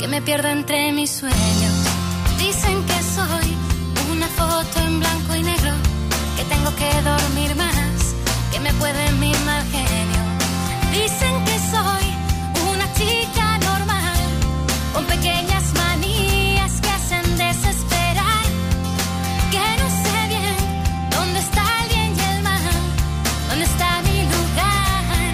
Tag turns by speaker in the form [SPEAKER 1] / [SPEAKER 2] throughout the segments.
[SPEAKER 1] me pierdo entre mis sueños. Dicen que soy una foto en blanco y negro, que tengo que dormir más, que me puede mi mal genio. Dicen que soy una chica normal, con pequeñas manías que hacen desesperar, que no sé bien dónde está el bien y el mal, dónde está mi lugar.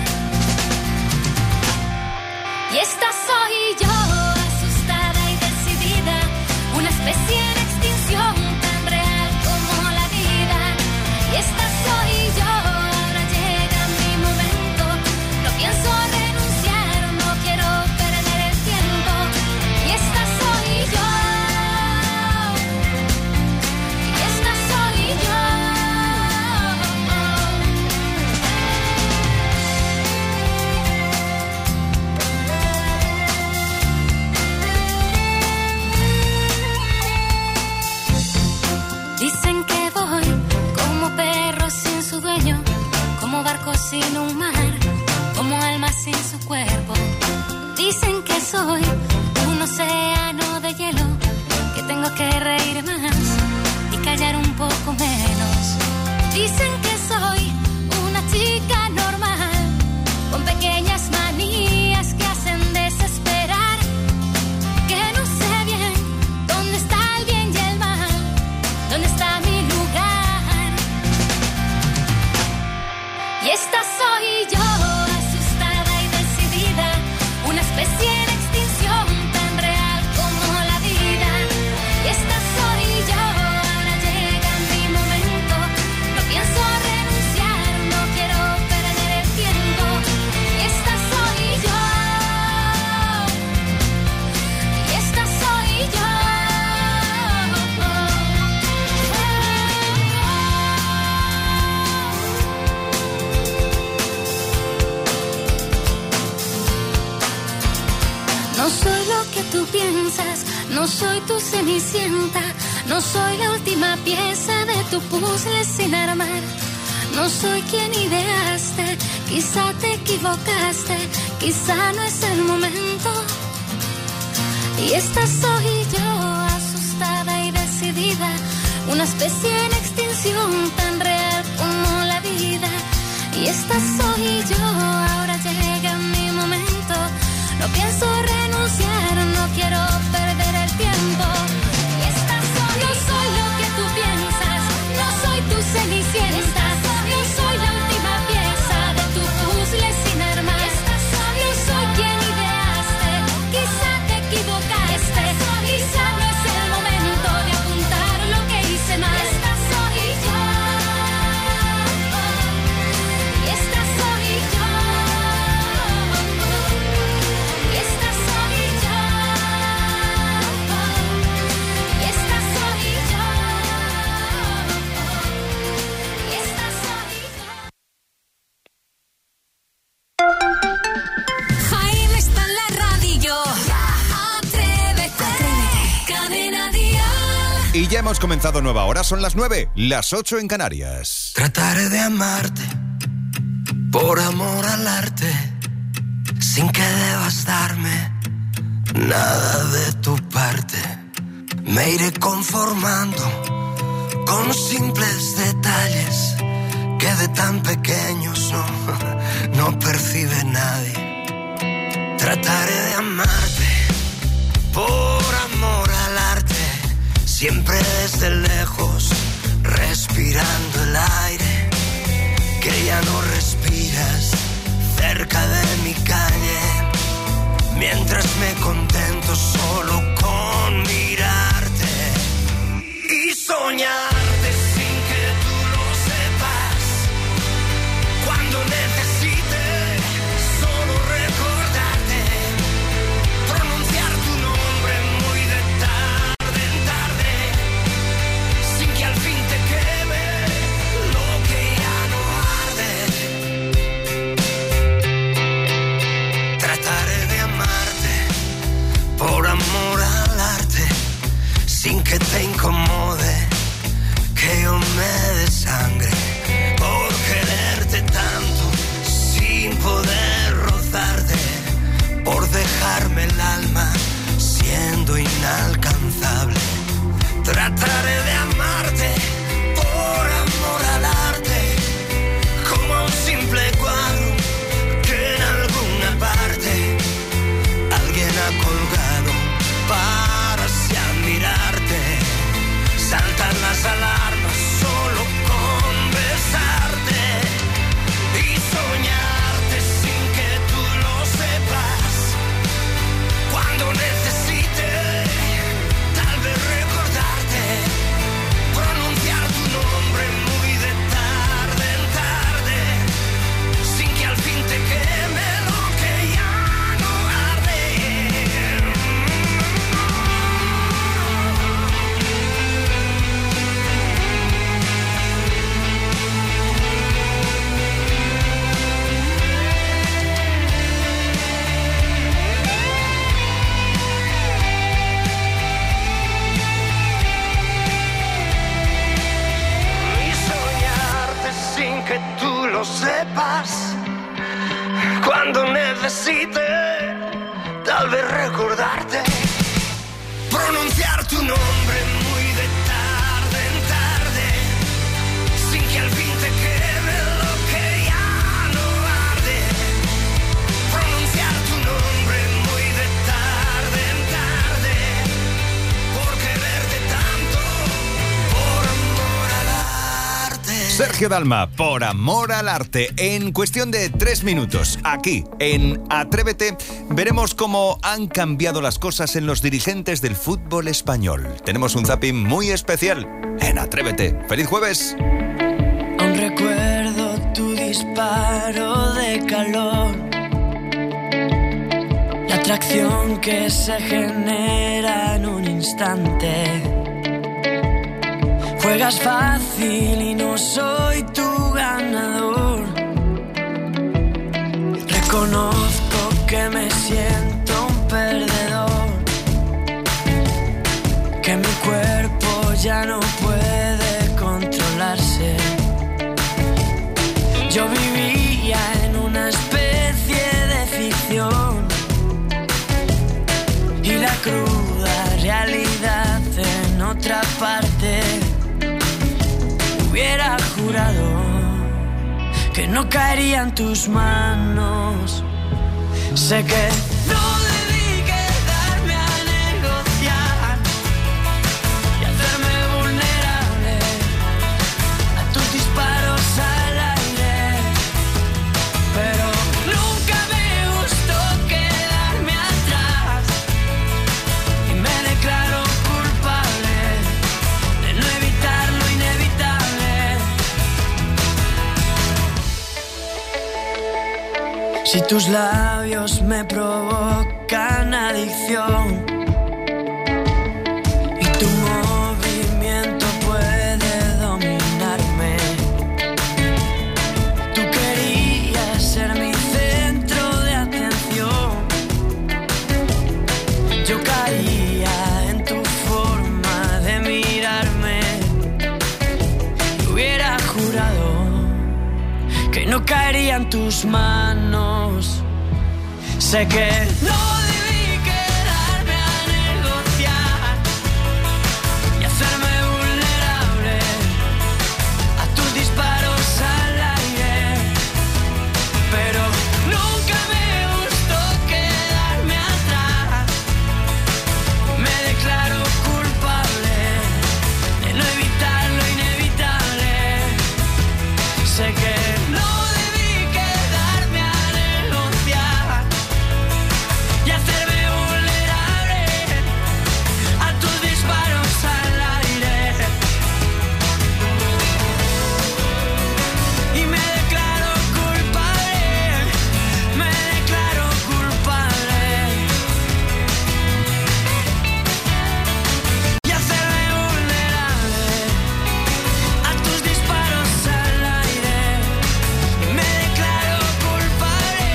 [SPEAKER 1] Y esta soy yo, asustada y decidida, una especie en extinción tan real como la vida. Y esta soy yo, ahora llega mi momento, no pienso renunciar, no quiero perder el tiempo. Y esta soy yo, y esta soy yo. Dicen que voy como perro sin su dueño, como barco sin un mar, como alma sin su cuerpo. Dicen que soy un océano de hielo, que tengo que reír más y callar un poco menos. Dicen que soy una chica normal, con pequeñas manías que hacen desesperar, que no sé bien dónde está el bien y el mal, dónde está mi lugar. Y esta soy yo, asustada y decidida, una especie en extinción tan real como la vida. Y esta soy yo, ahora llega mi momento, no pienso renunciar, no quiero perder el tiempo. Y esta soy yo, y esta soy yo. No soy lo que tú piensas, no soy tu cenicienta, no soy la última pieza de tu puzzle sin armar. No soy quien ideaste, quizá te equivocaste, quizá no es el momento. Y esta soy yo, asustada y decidida, una especie en extinción tan real como la vida. Y esta soy yo, ahora llega mi momento, no pienso renunciar, no quiero perder el tiempo. Y esta soy, no soy lo que tú piensas, no soy tu cenicienta, no soy la última pieza de tu puzzle sin armar. No soy quien ideaste, quizá te equivocaste, quizá no es el momento de apuntar lo que hice mal. Esta soy yo, y esta soy yo, y esta soy yo, y esta soy yo, y esta soy yo.
[SPEAKER 2] Jaime está en la radio. Atrévete. Cadena Dial.
[SPEAKER 3] Y ya hemos comenzado nueva hora, son las 9, las 8 en Canarias.
[SPEAKER 4] Trataré de amarte por amor al arte, sin que debas darme nada de tu parte. Me iré conformando con simples detalles que de tan pequeños no percibe nadie. Trataré de amarte por amor al arte, siempre desde lejos, respirando el aire que ya no respiras cerca de mi calle, mientras me contento solo con mirarte y soñarte sin que tú lo sepas. Cuando necesite solo recordarte, pronunciar tu nombre muy de tarde en tarde, sin que al fin te queme lo que ya no arde. Trataré de amarte por amor a estarás cuando necesite tal vez recordarte, pronunciar tu nombre muy de tarde en tarde, sin que al fin te quede lo que ya no arde, pronunciar tu nombre muy de tarde en tarde, por quererte tanto, por amor al arte.
[SPEAKER 3] Sergio Dalma, por amor al arte. En cuestión de 3 minutos, aquí en Atrévete, veremos cómo han cambiado las cosas en los dirigentes del fútbol español. Tenemos un zapping muy especial en Atrévete. ¡Feliz jueves!
[SPEAKER 5] Aún recuerdo tu disparo de calor, la atracción que se genera en un instante. Juegas fácil y no soy tu ganador. Reconozco que me siento un perdedor, que mi cuerpo ya no puede controlarse. Yo vivía en una especie de ficción y la cruda realidad en otra parte. Hubiera jurado que no caería en tus manos. Sé que no debí quedarme a negociar y hacerme vulnerable a tus disparos al aire, pero nunca me gustó quedarme atrás y me declaro culpable de no evitar lo inevitable. Si tus labios me provocan adicción y tu movimiento puede dominarme, tú querías ser mi centro de atención. Yo caía en tu forma de mirarme y hubiera jurado que no caería en tus manos. Sé que no debí quedarme a negociar y hacerme vulnerable a tus disparos al aire, pero nunca me gustó quedarme atrás. Me declaro culpable de no evitar lo inevitable. Sé que no debí quedarme a negociar y hacerme vulnerable a tus disparos al aire, y me declaro culpable, me declaro culpable, y hacerme vulnerable a tus disparos al aire, y me declaro culpable.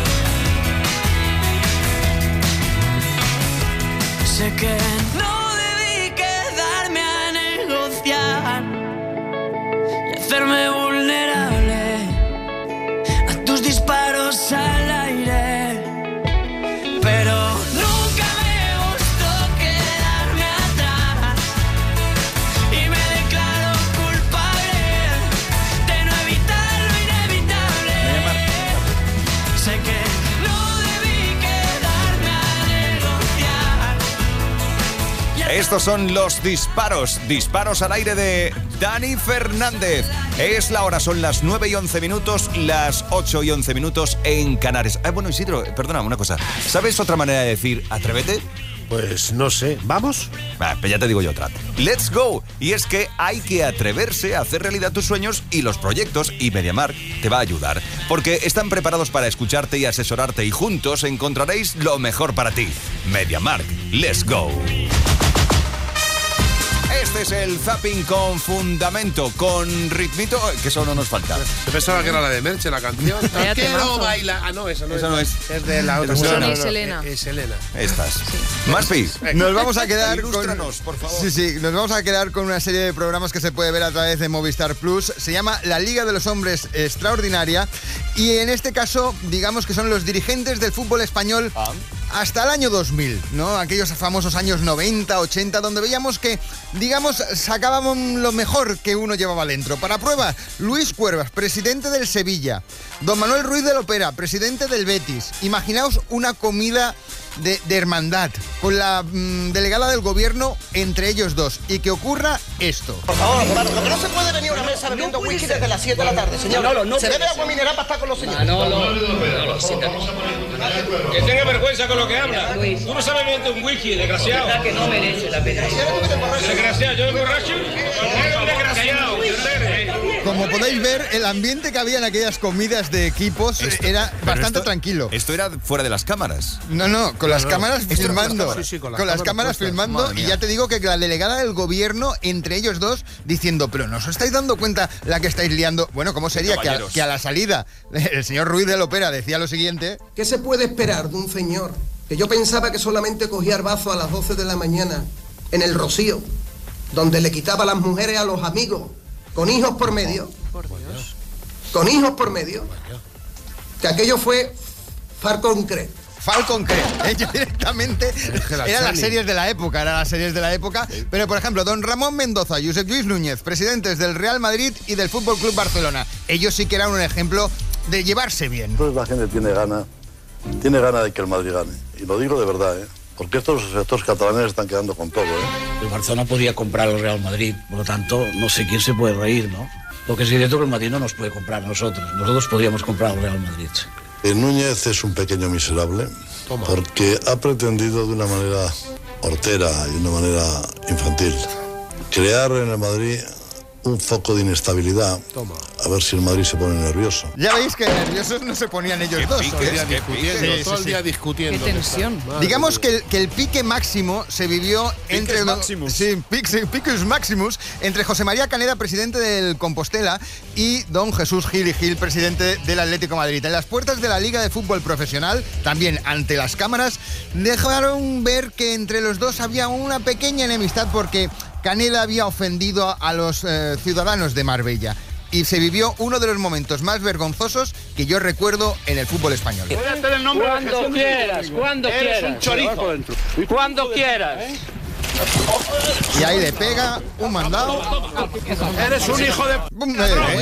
[SPEAKER 5] Sé que no debí quedarme a negociar y hacerme vulnerable a tus disparos al aire, pero nunca me gustó quedarme atrás y me declaro culpable de no evitar lo inevitable. Sé que no debí quedarme a negociar.
[SPEAKER 3] Estos son los disparos al aire de Dani Fernández. Es la hora, son las 9:11, las 8:11 en Canarias. Bueno, Isidro, perdona, una cosa. ¿Sabes otra manera de decir atrévete?
[SPEAKER 6] Pues no sé, ¿vamos?
[SPEAKER 3] Pues ya te digo yo otra. ¡Let's go! Y es que hay que atreverse a hacer realidad tus sueños y los proyectos, y MediaMarkt te va a ayudar, porque están preparados para escucharte y asesorarte, y juntos encontraréis lo mejor para ti. MediaMarkt, ¡let's go! Este es el Zapping con fundamento, con ritmito, que eso no nos falta.
[SPEAKER 6] Yo pensaba que era la de Merche, la canción.
[SPEAKER 7] Vaya
[SPEAKER 6] Quiero
[SPEAKER 7] temazo.
[SPEAKER 6] bailar. Ah, no, esa no es.
[SPEAKER 3] Esa no es.
[SPEAKER 6] Es de la otra.
[SPEAKER 7] Sonia y
[SPEAKER 6] No,
[SPEAKER 7] Selena.
[SPEAKER 6] Es Selena.
[SPEAKER 3] Estas. Maspi,
[SPEAKER 8] Nos vamos a quedar
[SPEAKER 3] ilústranos, por favor.
[SPEAKER 8] Sí, nos vamos a quedar con una serie de programas que se puede ver a través de Movistar Plus. Se llama La Liga de los Hombres Extraordinaria y en este caso, digamos que son los dirigentes del fútbol español hasta el año 2000, ¿no? Aquellos famosos años 90, 80, donde veíamos que, digamos, sacábamos lo mejor que uno llevaba dentro. Para prueba, Luis Cuervas, presidente del Sevilla. Don Manuel Ruiz de Lopera, presidente del Betis. Imaginaos una comida de hermandad con la delegada del gobierno entre ellos dos y que ocurra esto.
[SPEAKER 9] Por favor, lo que no se puede venir a una mesa bebiendo whisky desde las 7 de la tarde, señor.
[SPEAKER 10] No,
[SPEAKER 9] se bebe agua mineral para estar con los señores.
[SPEAKER 10] Que tenga vergüenza con lo que habla. Tú no sabes beber un whisky, desgraciado.
[SPEAKER 9] Que no merece la pena.
[SPEAKER 10] Desgraciado, yo borracho. Un desgraciado.
[SPEAKER 8] Como podéis ver, el ambiente que había en aquellas comidas de equipos era bastante tranquilo.
[SPEAKER 3] Esto era fuera de las cámaras.
[SPEAKER 8] No, con las cámaras
[SPEAKER 6] Esto
[SPEAKER 8] filmando.
[SPEAKER 6] sí, con
[SPEAKER 8] Con las cámaras
[SPEAKER 6] puestas.
[SPEAKER 8] filmando.
[SPEAKER 3] Madre
[SPEAKER 8] Y
[SPEAKER 3] mía.
[SPEAKER 8] ya te digo que la delegada del gobierno, entre ellos dos, diciendo, pero ¿no os estáis dando cuenta la que estáis liando? Bueno, ¿cómo sería
[SPEAKER 3] Caballeros.
[SPEAKER 8] que a la salida el señor Ruiz de Lopera decía lo siguiente?
[SPEAKER 9] ¿Qué se puede esperar de un señor que yo pensaba que solamente cogía arbazo a las 12 de la mañana en el Rocío, donde le quitaba las mujeres a los amigos, con hijos por medio? Con hijos por medio. Que aquello fue Falcon Crest.
[SPEAKER 8] Falcon Crest. Ellos directamente eran las series de la época, Pero, por ejemplo, don Ramón Mendoza, Josep Lluís Núñez, presidentes del Real Madrid y del Fútbol Club Barcelona. Ellos sí que eran un ejemplo de llevarse bien.
[SPEAKER 11] Pues la gente tiene gana de que el Madrid gane. Y lo digo de verdad, porque estos catalanes están quedando con todo,
[SPEAKER 12] El Barcelona podía comprar al Real Madrid, por lo tanto, no sé quién se puede reír, ¿no? Lo que es cierto que el Madrid no nos puede comprar a nosotros. Nosotros podríamos comprar al Real Madrid.
[SPEAKER 11] Núñez es un pequeño miserable, porque ha pretendido de una manera hortera y de una manera infantil crear en el Madrid un foco de inestabilidad. A ver si el Madrid se pone nervioso.
[SPEAKER 8] Ya veis que nerviosos no se ponían ellos dos.
[SPEAKER 6] Todo el día discutiendo,
[SPEAKER 8] Sí,
[SPEAKER 6] todo el
[SPEAKER 8] sí,
[SPEAKER 6] día
[SPEAKER 8] sí.
[SPEAKER 6] discutiendo.
[SPEAKER 7] Qué tensión.
[SPEAKER 8] Digamos que el pique máximo se vivió entre Picus Maximus entre José María Caneda, presidente del Compostela, y don Jesús Gil y Gil, presidente del Atlético de Madrid. En las puertas de la Liga de Fútbol Profesional, también ante las cámaras, dejaron ver que entre los dos había una pequeña enemistad porque Caneda había ofendido a los ciudadanos de Marbella. Y se vivió uno de los momentos más vergonzosos que yo recuerdo en el fútbol español.
[SPEAKER 10] Cuando quieras, cuando quieras. Cuando quieras.
[SPEAKER 8] Y ahí le pega un mandado.
[SPEAKER 6] Eres un hijo de...
[SPEAKER 8] ¡Bum!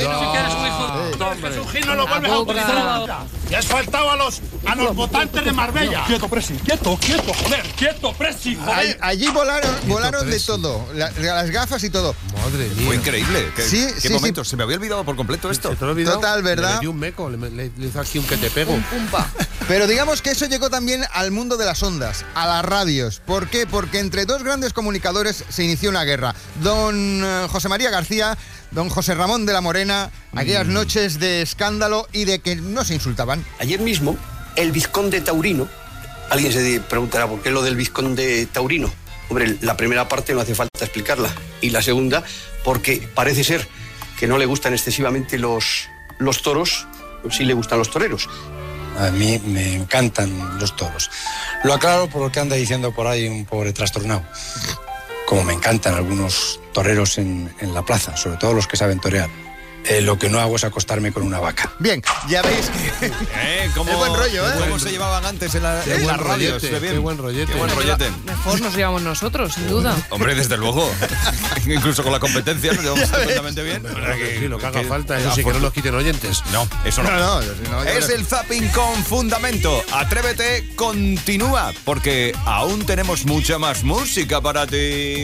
[SPEAKER 10] Jesús Gil no lo vuelves a utilizar.
[SPEAKER 6] Y has faltado a los votantes de Marbella.
[SPEAKER 10] Quieto, Presi, quieto, joder, quieto, Presi, joder.
[SPEAKER 8] Allí volaron de todo, las gafas y todo.
[SPEAKER 6] Madre mía.
[SPEAKER 3] Fue increíble. ¿Qué
[SPEAKER 8] Sí,
[SPEAKER 3] momento? Se me había olvidado por completo esto.
[SPEAKER 6] ¿Se te lo he olvidado?
[SPEAKER 8] Total, ¿verdad?
[SPEAKER 6] Le dio un meco, le hizo aquí un que te pego.
[SPEAKER 7] Pumpa.
[SPEAKER 8] Pero digamos que eso llegó también al mundo de las ondas, a las radios. ¿Por qué? Porque entre dos grandes comunicadores se inició una guerra. Don José María García, don José Ramón de la Morena, aquellas noches de escándalo y de que no se insultaban.
[SPEAKER 13] Ayer mismo, el vizconde taurino, alguien se preguntará por qué lo del vizconde taurino. Hombre, la primera parte no hace falta explicarla. Y la segunda, porque parece ser que no le gustan excesivamente los toros, sí le gustan los toreros.
[SPEAKER 12] A mí me encantan los toros. Lo aclaro por lo que anda diciendo por ahí un pobre trastornado. Como me encantan algunos toreros en la plaza, sobre todo los que saben torear. Lo que no hago es acostarme con una vaca.
[SPEAKER 8] Bien, ya veis que...
[SPEAKER 3] ¿Cómo,
[SPEAKER 8] Qué buen rollo, ¿eh?
[SPEAKER 3] ¿Cómo se llevaban antes en las
[SPEAKER 6] buen
[SPEAKER 3] radios?
[SPEAKER 6] rollete, qué buen rollete.
[SPEAKER 3] Qué buen rollete.
[SPEAKER 7] Mejor nos llevamos nosotros, sin duda.
[SPEAKER 3] Hombre, desde luego. Incluso con la competencia nos llevamos perfectamente bien.
[SPEAKER 6] Sí, lo que haga falta, eso sí, que no nos quiten oyentes.
[SPEAKER 3] No, eso no.
[SPEAKER 8] No,
[SPEAKER 3] Es el Zapping con fundamento. Atrévete, continúa, porque aún tenemos mucha más música para ti.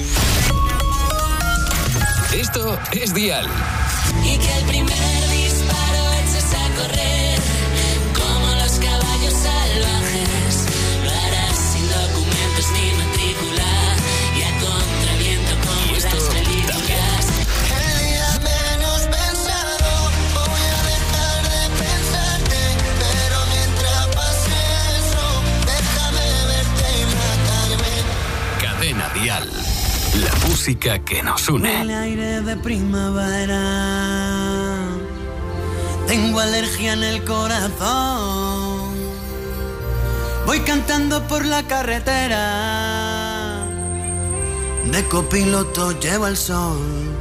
[SPEAKER 2] Esto es Dial. Y que el primer disparo eches a correr, como los caballos salvajes. Lo harás sin documentos ni matrícula, y a contraviento como las películas.
[SPEAKER 4] El día menos pensado, voy a dejar de pensarte, pero mientras pase eso, déjame verte y matarme.
[SPEAKER 2] Cadena Dial. La música que nos une.
[SPEAKER 5] El aire de primavera. Tengo alergia en el corazón. Voy cantando por la carretera. De copiloto llevo el sol.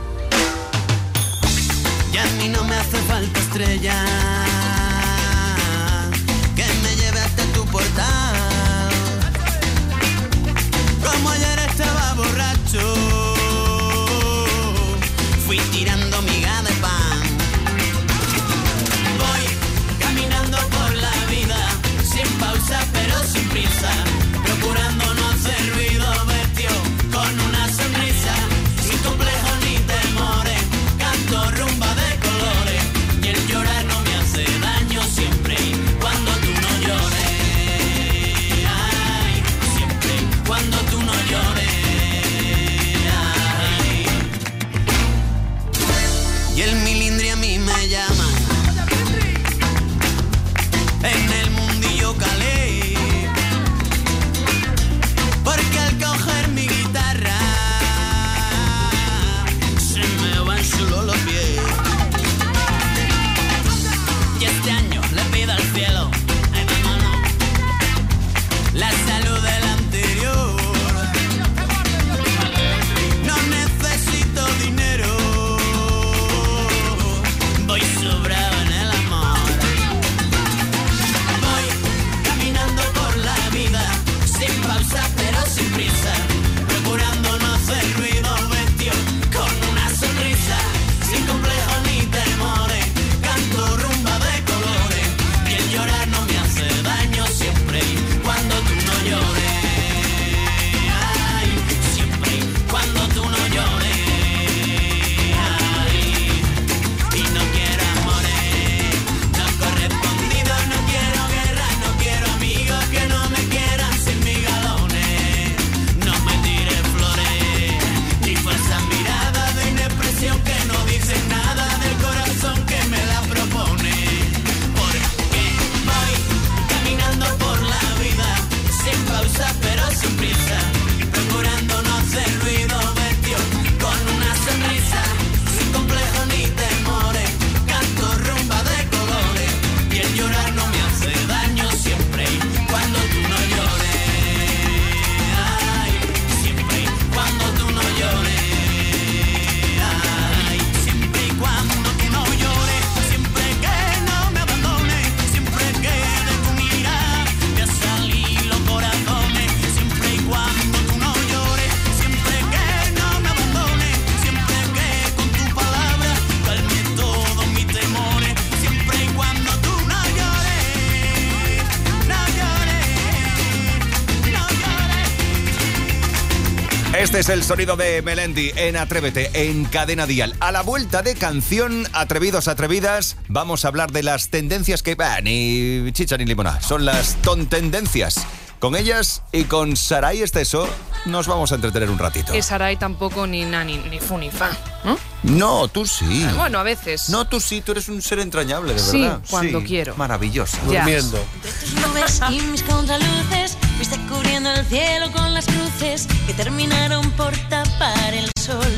[SPEAKER 5] Y a mí no me hace falta estrella que me lleve hasta tu portal. Como ayer estaba borracho, fui tirando miga de pan. Voy caminando por la vida, sin pausa pero sin prisa, procurando no hacer ruido, vestido con una sonrisa, sin complejo ni temores, canto rumba de colores, y el llorar no me hace daño siempre cuando tú no llores. Ay, siempre cuando tú no llores. Ay. Y el milindri a mí me llama. En el mundillo calé, porque al coger mi guitarra se me van solo los pies. Y este año le pido al cielo, ay, vámonos, la salud del anterior. No necesito dinero, voy sobrado en el amor. Voy caminando por la vida, sin pausa pero sin prisa, procurando no hacer ruido, vestido con una sonrisa, sin complejo ni temores, canto rumba de colores, y el llorar no me hace daño siempre cuando tú no llores. Ay, siempre cuando tú no llores. Ay, y no quiero amores no correspondidos, no quiero guerra, no quiero amigos que no me quieran sin mis galones. No me tires flores ni falsas miradas de inexpresión que no dicen nada del corazón que me la propone. Porque voy caminando por la vida, sin pausa pero sin prisa, procurando no hacer ruido, vestido con una sonrisa, sin complejo ni temores, canto rumba de colores, y el llorar no me hace daño siempre cuando tú no llores. Ay, siempre cuando tú no llores. Ay, siempre y cuando tú no llores, siempre que no me abandones, siempre que de tu mirada me ha salido los corazones, siempre y cuando tú no llores, siempre que no me abandones, siempre que con tu palabra calme todos mis temores, siempre y cuando tú no llores, no llores, no llores.
[SPEAKER 3] Este es el sonido de Melendi en Atrévete, en Cadena Dial. A la vuelta de canción, atrevidos, atrevidas, vamos a hablar de las tendencias que... ni chicha ni limonada, son las tontendencias. Con ellas y con Saray Esteso nos vamos a entretener un ratito.
[SPEAKER 7] Que Saray tampoco ni nani, ni fu ni fa, ¿no?
[SPEAKER 3] No, tú sí.
[SPEAKER 7] Bueno, a veces.
[SPEAKER 3] No, tú sí, tú eres un ser entrañable, de
[SPEAKER 7] Sí,
[SPEAKER 3] verdad.
[SPEAKER 7] cuando quiero.
[SPEAKER 3] Maravillosa.
[SPEAKER 7] Ya.
[SPEAKER 6] Durmiendo.
[SPEAKER 14] Tus nubes y mis contraluces, fuiste cubriendo el cielo con las cruces que terminaron por tapar el sol.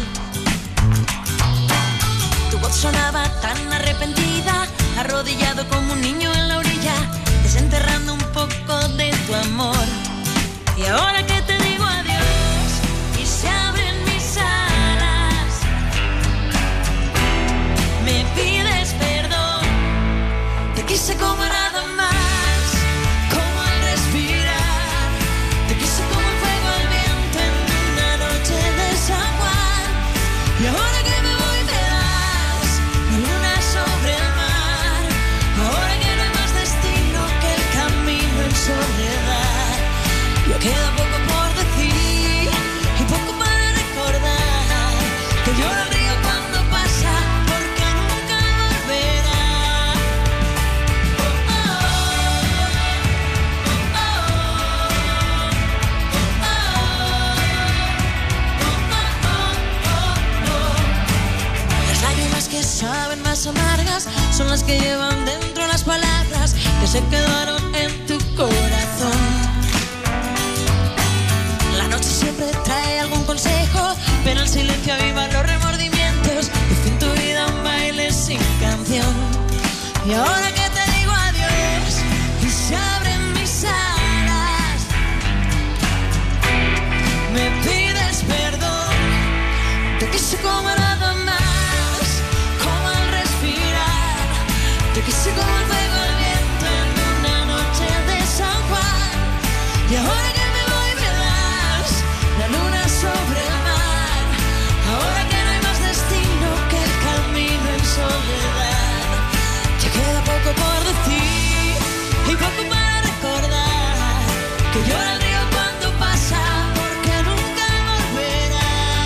[SPEAKER 14] Tu voz sonaba tan arrepentida, arrodillado como un niño en la orilla, desenterrando un poco de tu amor. Y ahora que te digo adiós y se abren mis alas, me pides perdón. Te quise como nada más, como al respirar. Te quise como el fuego al viento en una noche de San Juan. Y ahora que me voy te das la luna sobre el mar. Ahora que no hay más destino que el camino en soledad. Ya queda poco por decir y poco para recordar. Que llora el río cuando pasa porque nunca volverá. Las lágrimas que saben más amargas son las que llevan dentro las palabras que se quedaron en tu corazón. La noche siempre trae algún consejo, pena el silencio aviva los remordimientos. Hice en tu vida un baile sin canción. Y ahora que te digo adiós y se abren mis alas, me pides perdón. Te quise como nada más, como al respirar. Te quise como el fuego al viento en una noche de San Juan. Y ahora que me voy me das la luna sobre el mar. Ahora que no hay más destino que el camino en soledad. Ya queda poco por decir y poco para recordar. Que llora el río cuando pasa porque nunca volverá.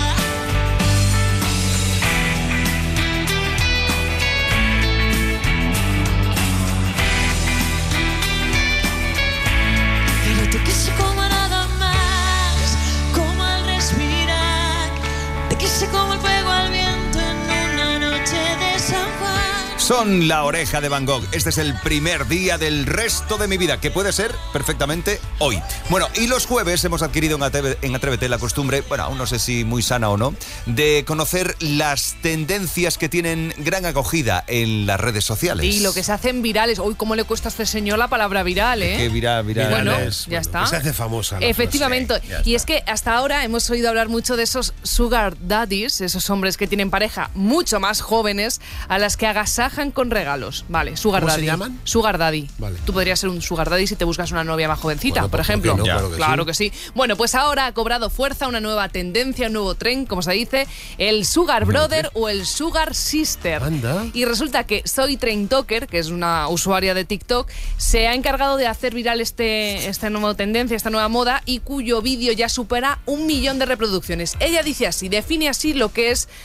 [SPEAKER 14] Pero te quise como nada más, como al respirar. Te quise como el fuego al viento en una noche de San Juan.
[SPEAKER 3] Son La Oreja de Van Gogh. Este es el primer día del resto de mi vida, que puede ser perfectamente hoy. Bueno, y los jueves hemos adquirido en Atrévete la costumbre, bueno, aún no sé si muy sana o no, de conocer las tendencias que tienen gran acogida en las redes sociales.
[SPEAKER 7] Y lo que se hacen virales. Uy, ¿cómo le cuesta a este señor la palabra viral, eh?
[SPEAKER 3] Que viral
[SPEAKER 7] Bueno,
[SPEAKER 3] es,
[SPEAKER 7] ya está.
[SPEAKER 6] Se hace famosa.
[SPEAKER 7] Efectivamente.
[SPEAKER 3] Sí, ya
[SPEAKER 7] y
[SPEAKER 3] está.
[SPEAKER 7] es que hasta ahora hemos oído hablar mucho de esos sugar daddies, esos hombres que tienen pareja mucho más jóvenes a las que agasajan con regalos. Vale, sugar
[SPEAKER 6] ¿Cómo
[SPEAKER 7] daddy.
[SPEAKER 6] se llaman?
[SPEAKER 7] Sugar daddy.
[SPEAKER 6] Vale.
[SPEAKER 7] Tú podrías ser un sugar daddy si te buscas una novia más jovencita,
[SPEAKER 6] Bueno,
[SPEAKER 7] por
[SPEAKER 6] ¿por qué
[SPEAKER 7] ejemplo.
[SPEAKER 6] no? Claro que
[SPEAKER 7] Claro
[SPEAKER 6] sí.
[SPEAKER 7] que sí. Bueno, pues ahora ha cobrado fuerza una nueva tendencia, un nuevo tren, como se dice, el sugar brother o el sugar sister.
[SPEAKER 6] Anda.
[SPEAKER 7] Y resulta que Soy Traintoker, que es una usuaria de TikTok, se ha encargado de hacer viral esta nueva tendencia, esta nueva moda, y cuyo vídeo ya supera 1 millón de reproducciones. Ella dice así, define así lo que es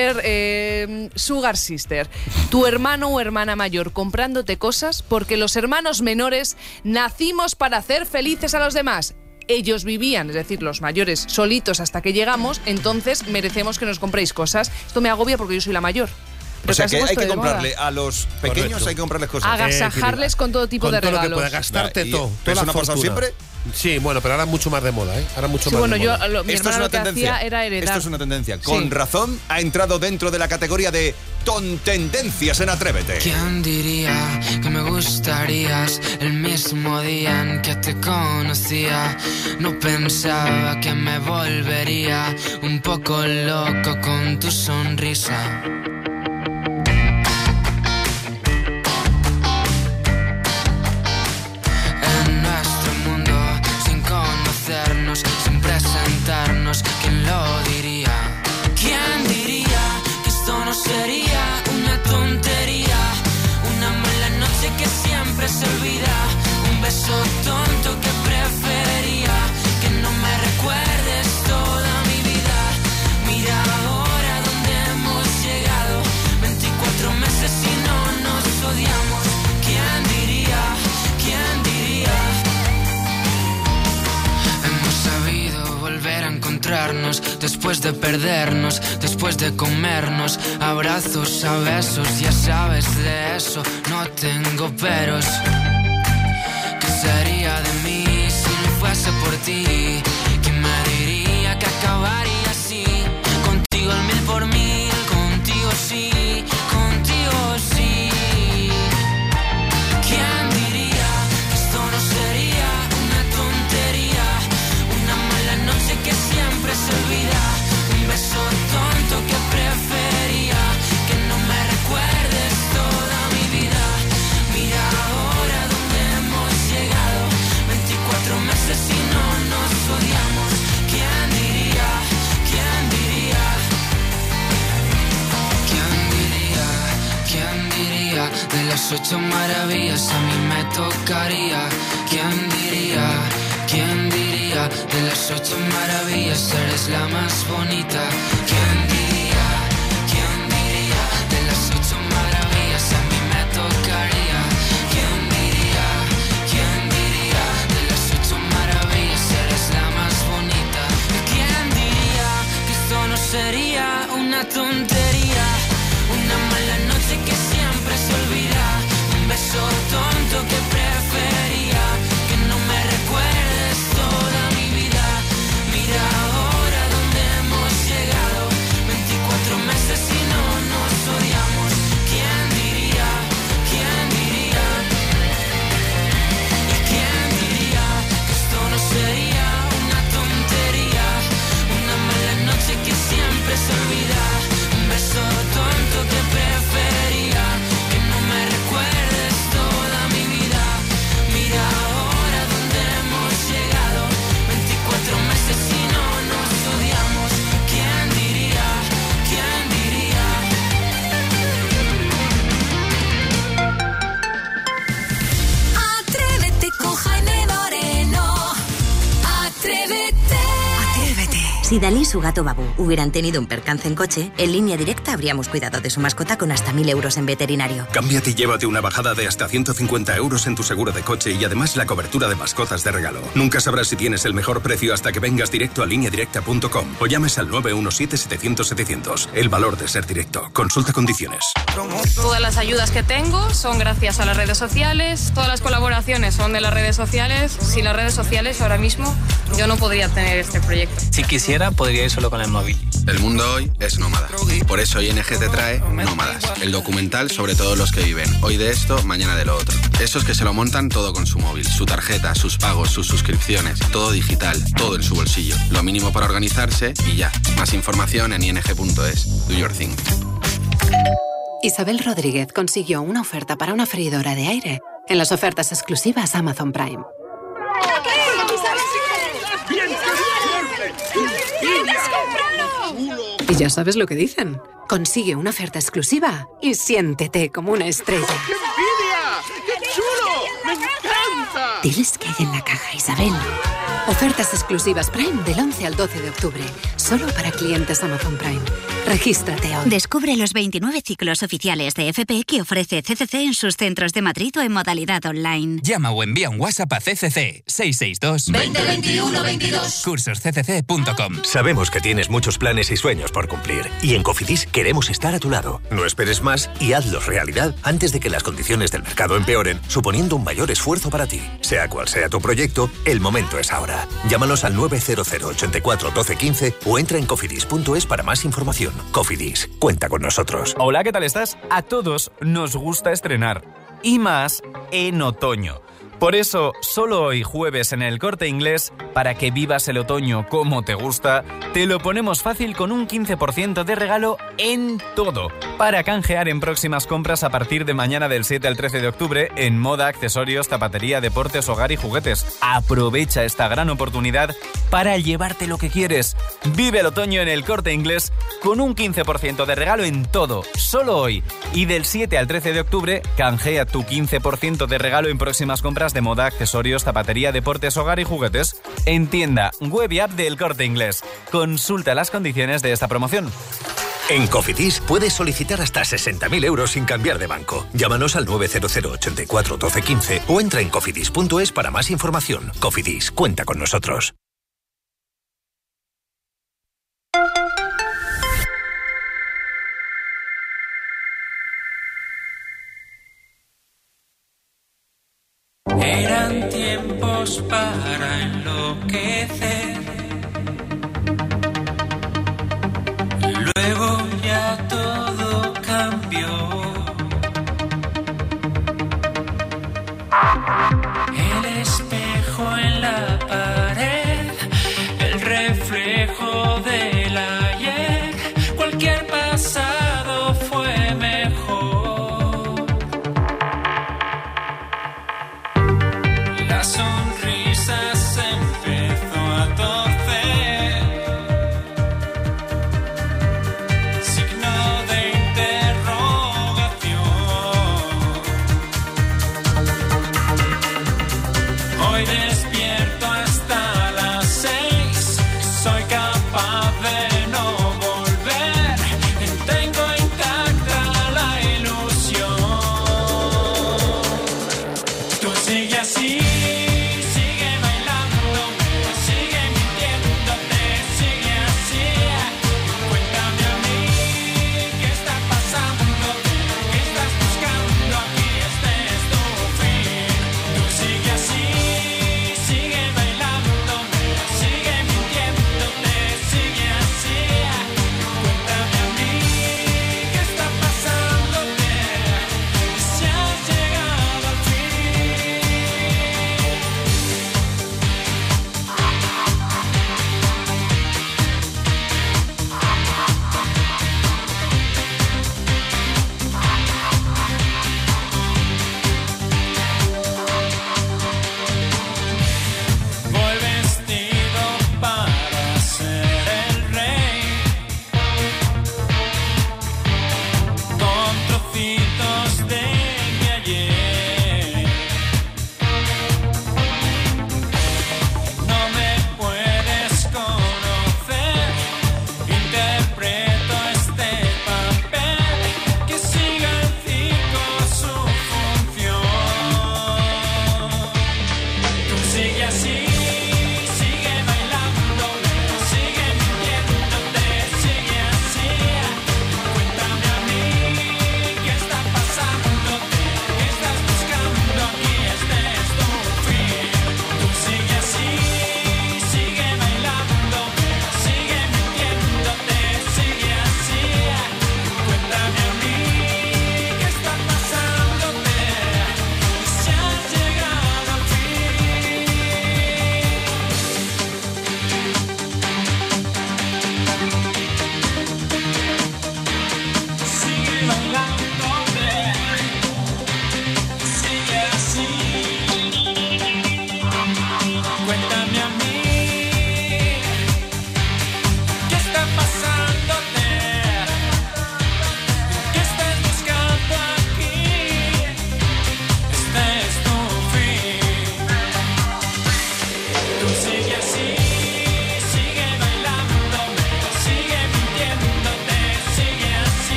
[SPEAKER 7] ser sugar sister. Tu hermano o hermana mayor comprándote cosas porque los hermanos menores nacimos para hacer felices a los demás. Ellos vivían, es decir, los mayores, solitos hasta que llegamos, entonces merecemos que nos compréis cosas. Esto me agobia porque yo soy la mayor. Pero
[SPEAKER 3] O sea
[SPEAKER 7] te has
[SPEAKER 3] que hay
[SPEAKER 7] puesto
[SPEAKER 3] que
[SPEAKER 7] de moda.
[SPEAKER 3] comprarle a los pequeños,
[SPEAKER 6] Correcto.
[SPEAKER 3] hay que comprarles cosas.
[SPEAKER 7] Agasajarles con todo tipo
[SPEAKER 6] Con
[SPEAKER 7] de
[SPEAKER 6] todo
[SPEAKER 7] regalos.
[SPEAKER 6] lo que pueda gastarte
[SPEAKER 3] ¿Y
[SPEAKER 6] todo.
[SPEAKER 3] eso
[SPEAKER 6] Toda
[SPEAKER 3] no
[SPEAKER 6] la
[SPEAKER 3] ha pasado
[SPEAKER 6] fortuna.
[SPEAKER 3] siempre?
[SPEAKER 6] Sí, bueno, pero ahora mucho más de moda, ¿eh? Ahora mucho
[SPEAKER 7] Sí,
[SPEAKER 6] más
[SPEAKER 7] bueno,
[SPEAKER 6] de moda.
[SPEAKER 7] mi
[SPEAKER 3] Esto es
[SPEAKER 7] hermano
[SPEAKER 3] una
[SPEAKER 7] lo que
[SPEAKER 3] tendencia.
[SPEAKER 7] hacía era heredar.
[SPEAKER 3] Esto es una tendencia.
[SPEAKER 7] Sí.
[SPEAKER 3] Con razón ha entrado dentro de la categoría de tontendencias en Atrévete.
[SPEAKER 15] ¿Quién diría que me gustarías el mismo día en que te conocía? No pensaba que me volvería un poco loco con tu sonrisa. En nuestro mundo, sin conocernos, sin presentarnos, ¿quién lo diría? ¿Quién diría que esto no sería una tontería? Una mala noche que siempre se olvida, un beso tonto que preferiría que no me recuerdes toda mi vida. Mira ahora dónde hemos llegado, 24 meses y no nos odiamos. ¿Quién diría? ¿Quién diría? Hemos sabido volver a encontrarnos después de perdernos, después de comernos, abrazos a besos, ya sabes de eso, no tengo peros. ¿Qué sería de mí si no fuese por ti? ¿Quién me diría que acabaría así? Contigo el 1000 por 1000, contigo sí, contigo sí. ¿Quién diría que esto no sería una tontería? Una mala noche que siempre se olvida, un beso tonto que preferiría que no me recuerdes toda mi vida. Mira ahora dónde hemos llegado, 24 meses y no nos odiamos. ¿Quién diría? ¿Quién diría? ¿Quién diría? ¿Quién diría? De las 8 maravillas a mí me tocaría. ¿Quién diría? ¿Quién diría? De las 8 maravillas eres la más bonita. ¿Quién diría? ¿Quién diría? De las 8 maravillas a mí me tocaría. ¿Quién diría? ¿Quién diría? De las 8 maravillas eres la más bonita. ¿Quién diría que esto no sería una tontería? Una mala noche que siempre se olvida, un beso tonto que prefería que no me recuerdes toda mi vida. Mira ahora dónde hemos llegado,
[SPEAKER 16] Si Dalí y su gato Babú hubieran tenido un percance en coche, en Línea Directa habríamos cuidado de su mascota con hasta 1.000 euros en veterinario.
[SPEAKER 17] Cámbiate y llévate una bajada de hasta 150 euros en tu seguro de coche y además la cobertura de mascotas de regalo. Nunca sabrás si tienes el mejor precio hasta que vengas directo a lineadirecta.com o llames al 917-700-700. El valor de ser directo. Consulta condiciones.
[SPEAKER 18] Todas las ayudas que tengo son gracias a las redes sociales, todas las colaboraciones son de las redes sociales. Sin las redes sociales ahora mismo yo no podría tener este proyecto.
[SPEAKER 19] Si quisiera, podría ir solo con el móvil.
[SPEAKER 20] El mundo hoy es nómada. Por eso ING te trae Nómadas, el documental sobre todos los que viven hoy de esto, mañana de lo otro. Esos que se lo montan todo con su móvil, su tarjeta, sus pagos, sus suscripciones, todo digital, todo en su bolsillo. Lo mínimo para organizarse y ya. Más información en ing.es. Do your thing.
[SPEAKER 21] Isabel Rodríguez consiguió una oferta para una freidora de aire en las ofertas exclusivas Amazon Prime. Y ya sabes lo que dicen. Consigue una oferta exclusiva y siéntete como una estrella.
[SPEAKER 4] ¡Qué envidia! ¡Qué chulo! ¡Me encanta!
[SPEAKER 21] Diles qué hay en la caja, Isabel. Ofertas exclusivas Prime del 11 al 12 de octubre. Solo para clientes Amazon Prime. Regístrate hoy.
[SPEAKER 22] Descubre los 29 ciclos oficiales de FP que ofrece CCC en sus centros de Madrid o en modalidad online.
[SPEAKER 23] Llama o envía un WhatsApp a CCC 662
[SPEAKER 4] 20 21 22.
[SPEAKER 23] cursosccc.com.
[SPEAKER 24] Sabemos que tienes muchos planes y sueños por cumplir y en Cofidis queremos estar a tu lado. No esperes más y hazlos realidad antes de que las condiciones del mercado empeoren, suponiendo un mayor esfuerzo para ti. Sea cual sea tu proyecto, el momento es ahora. Llámanos al 900 84 12 15 o entra en cofidis.es para más información. Cofidis, cuenta con nosotros.
[SPEAKER 25] Hola, ¿qué tal estás? A todos nos gusta estrenar, y más en otoño. Por eso, solo hoy jueves en El Corte Inglés, para que vivas el otoño como te gusta, te lo ponemos fácil con un 15% de regalo en todo, para canjear en próximas compras a partir de mañana del 7 al 13 de octubre en moda, accesorios, zapatería, deportes, hogar y juguetes. Aprovecha esta gran oportunidad para llevarte lo que quieres. Vive el otoño en El Corte Inglés con un 15% de regalo en todo, solo hoy. Y del 7 al 13 de octubre, canjea tu 15% de regalo en próximas compras de moda, accesorios, zapatería, deportes, hogar y juguetes en tienda, web y app de El Corte Inglés. Consulta las condiciones de esta promoción.
[SPEAKER 24] En Cofidis puedes solicitar hasta 60.000 euros sin cambiar de banco. Llámanos al 900 84 12 15 o entra en cofidis.es para más información. Cofidis, cuenta con nosotros.
[SPEAKER 15] Eran tiempos para enloquecer. Luego ya todo cambió. El espejo en la pared, el reflejo del ayer. Cualquier pasado fue mejor. La sonrisa se empezó a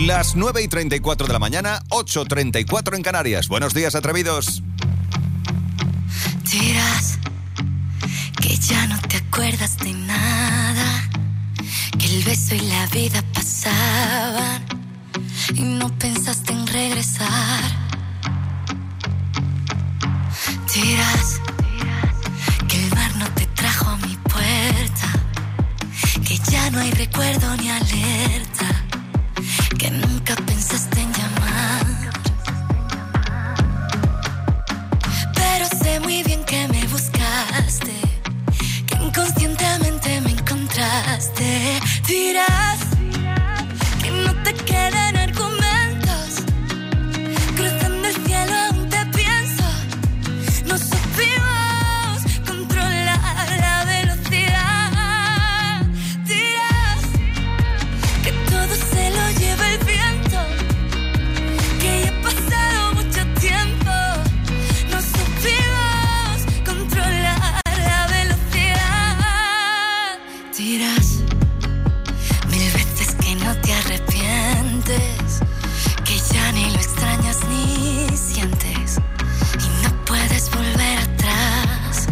[SPEAKER 3] Las 9:34 de la mañana, 8:34 en Canarias. Buenos días, atrevidos.
[SPEAKER 14] Dirás que ya no te acuerdas de nada, que el beso y la vida pasaban y no pensaste en regresar. Dirás que el mar no te trajo a mi puerta, que ya no hay recuerdo ni alerta, que nunca pensaste en llamar. Pero sé muy bien que me buscaste, que inconscientemente me encontraste. Dirás que no te quedan argumentos, cruzando el cielo aún te pienso. No supimos controlar la velocidad. Dirás que todo se lo lleva el viento, que ya ha pasado mucho tiempo. No supimos controlar la velocidad. Dirás mil veces que no te arrepientes, que ya ni lo extrañas ni sientes y no puedes volver atrás.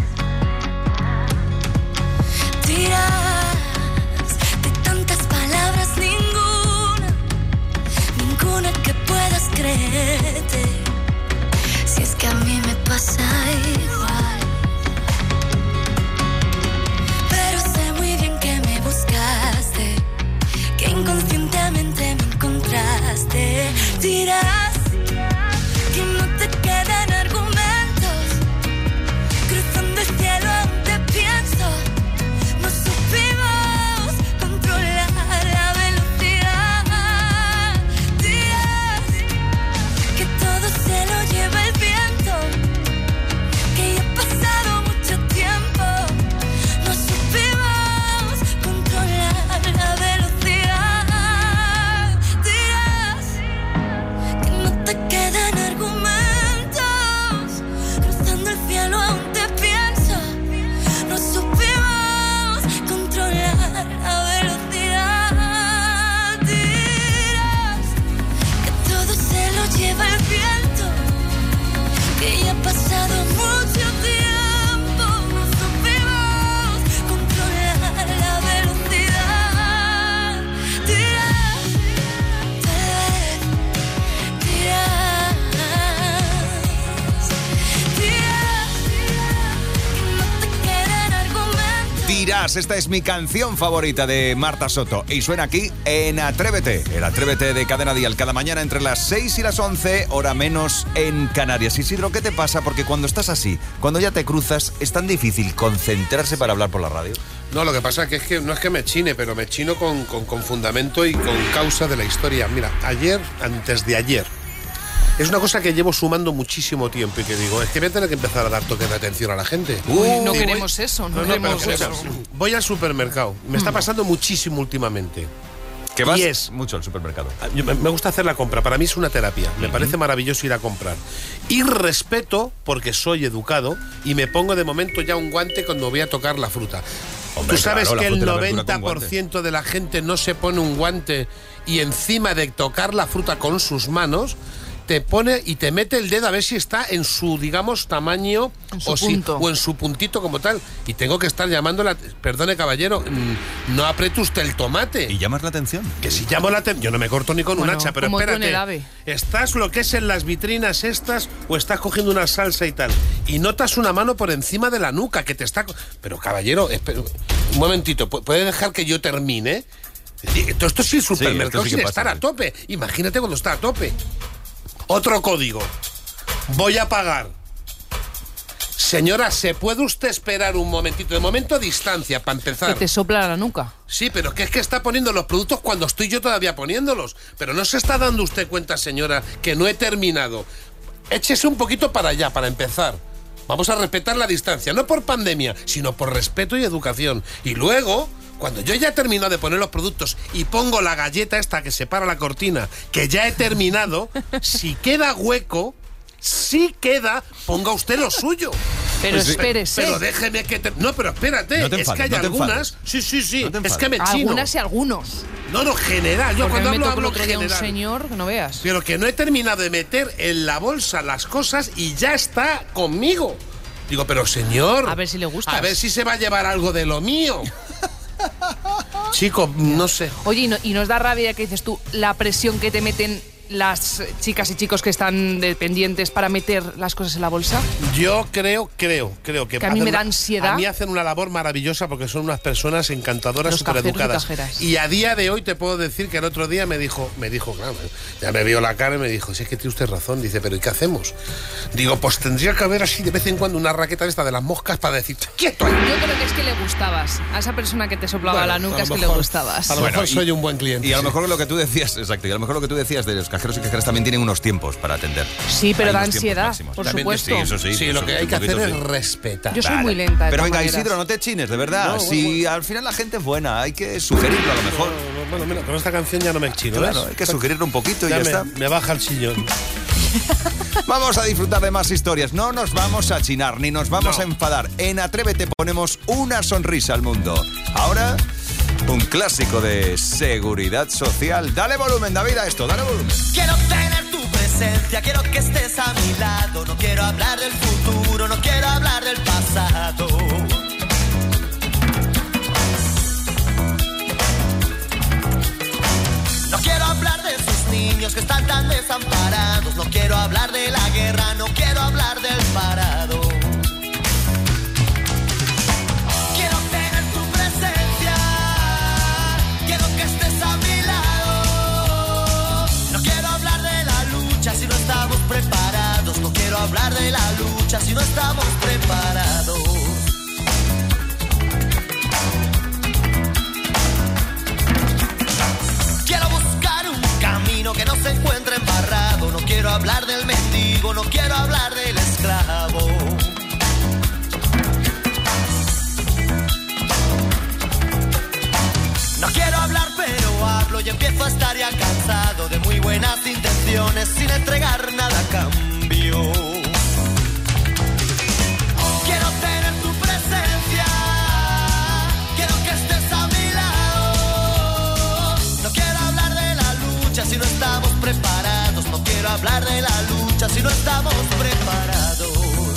[SPEAKER 14] Dirás de tantas palabras ninguna que puedas creerte, si es que a mí me pasa igual. Pero sé muy bien que me buscaste, que inconscientemente me encontraste. Dirás que no te quedan argumentos, cruzando el cielo aún te pienso. No supimos controlar la velocidad. Dirás que todo se lo lleva el viento, que ya ha pasado mucho tiempo. No supimos controlar la velocidad. Dirás que no te quedan argumentos, cruzando el cielo aún te pienso. No supimos controlar la velocidad. Dirás que todo se lo lleva el viento, que ya ha pasado mucho tiempo. No supimos controlar la velocidad. Dirás,
[SPEAKER 3] Dirás, esta es mi canción favorita de Marta Soto y suena aquí en Atrévete, el Atrévete de Cadena Dial, cada mañana entre las 6 y las 11, hora menos en Canarias. Isidro, ¿qué te pasa? Porque cuando estás así, cuando ya te cruzas, es tan difícil concentrarse para hablar por la radio.
[SPEAKER 6] No, lo que pasa es que no es que me chine, pero me chino con fundamento y con causa de la historia. Mira, antes de ayer, es una cosa que llevo sumando muchísimo tiempo y que digo, es que voy a tener que empezar a dar toques de atención a la gente.
[SPEAKER 7] No queremos eso, no queremos eso.
[SPEAKER 6] Voy al supermercado, me está pasando muchísimo últimamente.
[SPEAKER 3] Que vas
[SPEAKER 6] Y es
[SPEAKER 3] mucho al supermercado.
[SPEAKER 6] Me gusta hacer la compra, para mí es una terapia, me parece maravilloso ir a comprar. Y respeto, porque soy educado, y me pongo de momento ya un guante cuando voy a tocar la fruta.
[SPEAKER 3] Hombre,
[SPEAKER 6] Tú sabes
[SPEAKER 3] claro,
[SPEAKER 6] que el
[SPEAKER 3] la fruta y la verdura con
[SPEAKER 6] 90% de la gente no se pone un guante y encima de tocar la fruta con sus manos, te pone y te mete el dedo a ver si está en su, digamos, tamaño o en su puntito como tal. Y tengo que estar llamándola. Perdone, caballero, no apriete usted el tomate.
[SPEAKER 3] Y llamas la atención.
[SPEAKER 6] Que si llamo la atención, yo no me corto ni con un hacha, pero
[SPEAKER 7] como
[SPEAKER 6] espérate.
[SPEAKER 7] tú en el AVE.
[SPEAKER 6] ¿Estás lo que es en las vitrinas estas o estás cogiendo una salsa y tal? Y notas una mano por encima de la nuca que te está... Pero, caballero, un momentito, ¿puede dejar que yo termine? Esto sí es supermercado sin estar a tope. Imagínate cuando está a tope. Otro código. Voy a pagar. Señora, ¿se puede usted esperar un momentito? De momento, distancia, para empezar.
[SPEAKER 7] Que te sopla la nuca.
[SPEAKER 6] Sí, pero que es que está poniendo los productos cuando estoy yo todavía poniéndolos. Pero no se está dando usted cuenta, señora, que no he terminado. Échese un poquito para allá, para empezar. Vamos a respetar la distancia, no por pandemia, sino por respeto y educación. Y luego... Cuando yo ya he terminado de poner los productos y pongo la galleta esta que separa la cortina, que ya he terminado, si queda hueco, ponga usted lo suyo.
[SPEAKER 7] Pero espérese.
[SPEAKER 6] Pero déjeme que te... No, pero espérate.
[SPEAKER 3] No te enfades,
[SPEAKER 6] es que hay
[SPEAKER 3] no te
[SPEAKER 6] algunas...
[SPEAKER 3] enfades.
[SPEAKER 6] Sí.
[SPEAKER 3] No te
[SPEAKER 6] Es que me chino.
[SPEAKER 7] Algunas y algunos.
[SPEAKER 6] No, general. Yo
[SPEAKER 7] Porque
[SPEAKER 6] cuando
[SPEAKER 7] me
[SPEAKER 6] hablo,
[SPEAKER 7] tocó el
[SPEAKER 6] hablo
[SPEAKER 7] otro día un
[SPEAKER 6] general.
[SPEAKER 7] señor, que no veas.
[SPEAKER 6] Pero que no he terminado de meter en la bolsa las cosas y ya está conmigo. Digo, pero señor...
[SPEAKER 7] A ver si le gusta.
[SPEAKER 6] A ver si se va a llevar algo de lo mío. Chico, no sé.
[SPEAKER 7] Oye, y nos da rabia que dices tú, la presión que te meten las chicas y chicos que están dependientes para meter las cosas en la bolsa.
[SPEAKER 6] Yo creo que
[SPEAKER 7] a mí me da
[SPEAKER 6] hacen
[SPEAKER 7] ansiedad.
[SPEAKER 6] A mí hacen una labor maravillosa porque son unas personas encantadoras,
[SPEAKER 7] Los cajeros y
[SPEAKER 6] supereducadas.
[SPEAKER 7] cajeras.
[SPEAKER 6] Y a día de hoy te puedo decir que el otro día me dijo, claro, ya me vio la cara y me dijo, si es que tiene usted razón, dice, pero ¿y qué hacemos? Digo, pues tendría que haber así de vez en cuando una raqueta esta de las moscas para decir, ¡quieto ahí!
[SPEAKER 7] Yo creo que es que le gustabas. A esa persona que te soplaba
[SPEAKER 6] Bueno,
[SPEAKER 7] la nuca
[SPEAKER 6] a lo
[SPEAKER 7] es que
[SPEAKER 6] mejor-
[SPEAKER 7] le gustabas.
[SPEAKER 6] A lo mejor soy un buen cliente.
[SPEAKER 3] Y a lo
[SPEAKER 6] sí.
[SPEAKER 3] mejor lo que tú decías, exacto, y a lo mejor lo que tú decías de los cajeros y cajeras también tienen unos tiempos para atender.
[SPEAKER 7] Sí, pero
[SPEAKER 3] Hay
[SPEAKER 7] da
[SPEAKER 3] unos tiempos
[SPEAKER 7] ansiedad,
[SPEAKER 3] máximos.
[SPEAKER 7] por
[SPEAKER 3] También,
[SPEAKER 7] supuesto.
[SPEAKER 3] Sí, eso sí.
[SPEAKER 6] Sí,
[SPEAKER 3] eso
[SPEAKER 6] lo que hay
[SPEAKER 3] un
[SPEAKER 6] que hacer
[SPEAKER 3] poquito
[SPEAKER 6] es
[SPEAKER 3] sí.
[SPEAKER 6] respetar.
[SPEAKER 7] Yo soy muy lenta. de
[SPEAKER 3] Pero
[SPEAKER 7] todas
[SPEAKER 3] venga,
[SPEAKER 7] maneras.
[SPEAKER 3] Isidro, no te chines, de verdad.
[SPEAKER 6] No,
[SPEAKER 3] Si al final la gente es buena, hay que sugerirlo a lo mejor.
[SPEAKER 6] Bueno, mira, con esta canción ya no me chino,
[SPEAKER 3] Claro,
[SPEAKER 6] ¿ves?
[SPEAKER 3] hay que sugerirlo un poquito y ya
[SPEAKER 6] me,
[SPEAKER 3] está.
[SPEAKER 6] me baja el chillón.
[SPEAKER 3] Vamos a disfrutar de más historias. No nos vamos a chinar ni nos vamos a enfadar. En Atrévete ponemos una sonrisa al mundo. Ahora, un clásico de seguridad social. Dale volumen, David, a esto, dale volumen.
[SPEAKER 5] Quiero tener tu presencia, quiero que estés a mi lado. No quiero hablar del futuro, no quiero hablar del pasado. No quiero hablar de esos niños que están tan desamparados. No quiero hablar de la guerra, no quiero hablar del parado. Quiero tener tu presencia, quiero que estés a mi lado. No quiero hablar de la lucha si no estamos preparados. No quiero hablar de la lucha si no estamos preparados. Quiero buscar un camino que no se encuentre embarrado. No quiero hablar del mendigo, no quiero hablar del esclavo. No quiero hablar pero hablo y empiezo a estar ya cansado de muy buenas intenciones sin entregar nada a cambio. Quiero tener tu presencia, quiero que estés a mi lado. No quiero hablar de la lucha si no estamos preparados. No quiero hablar de la lucha si no estamos preparados.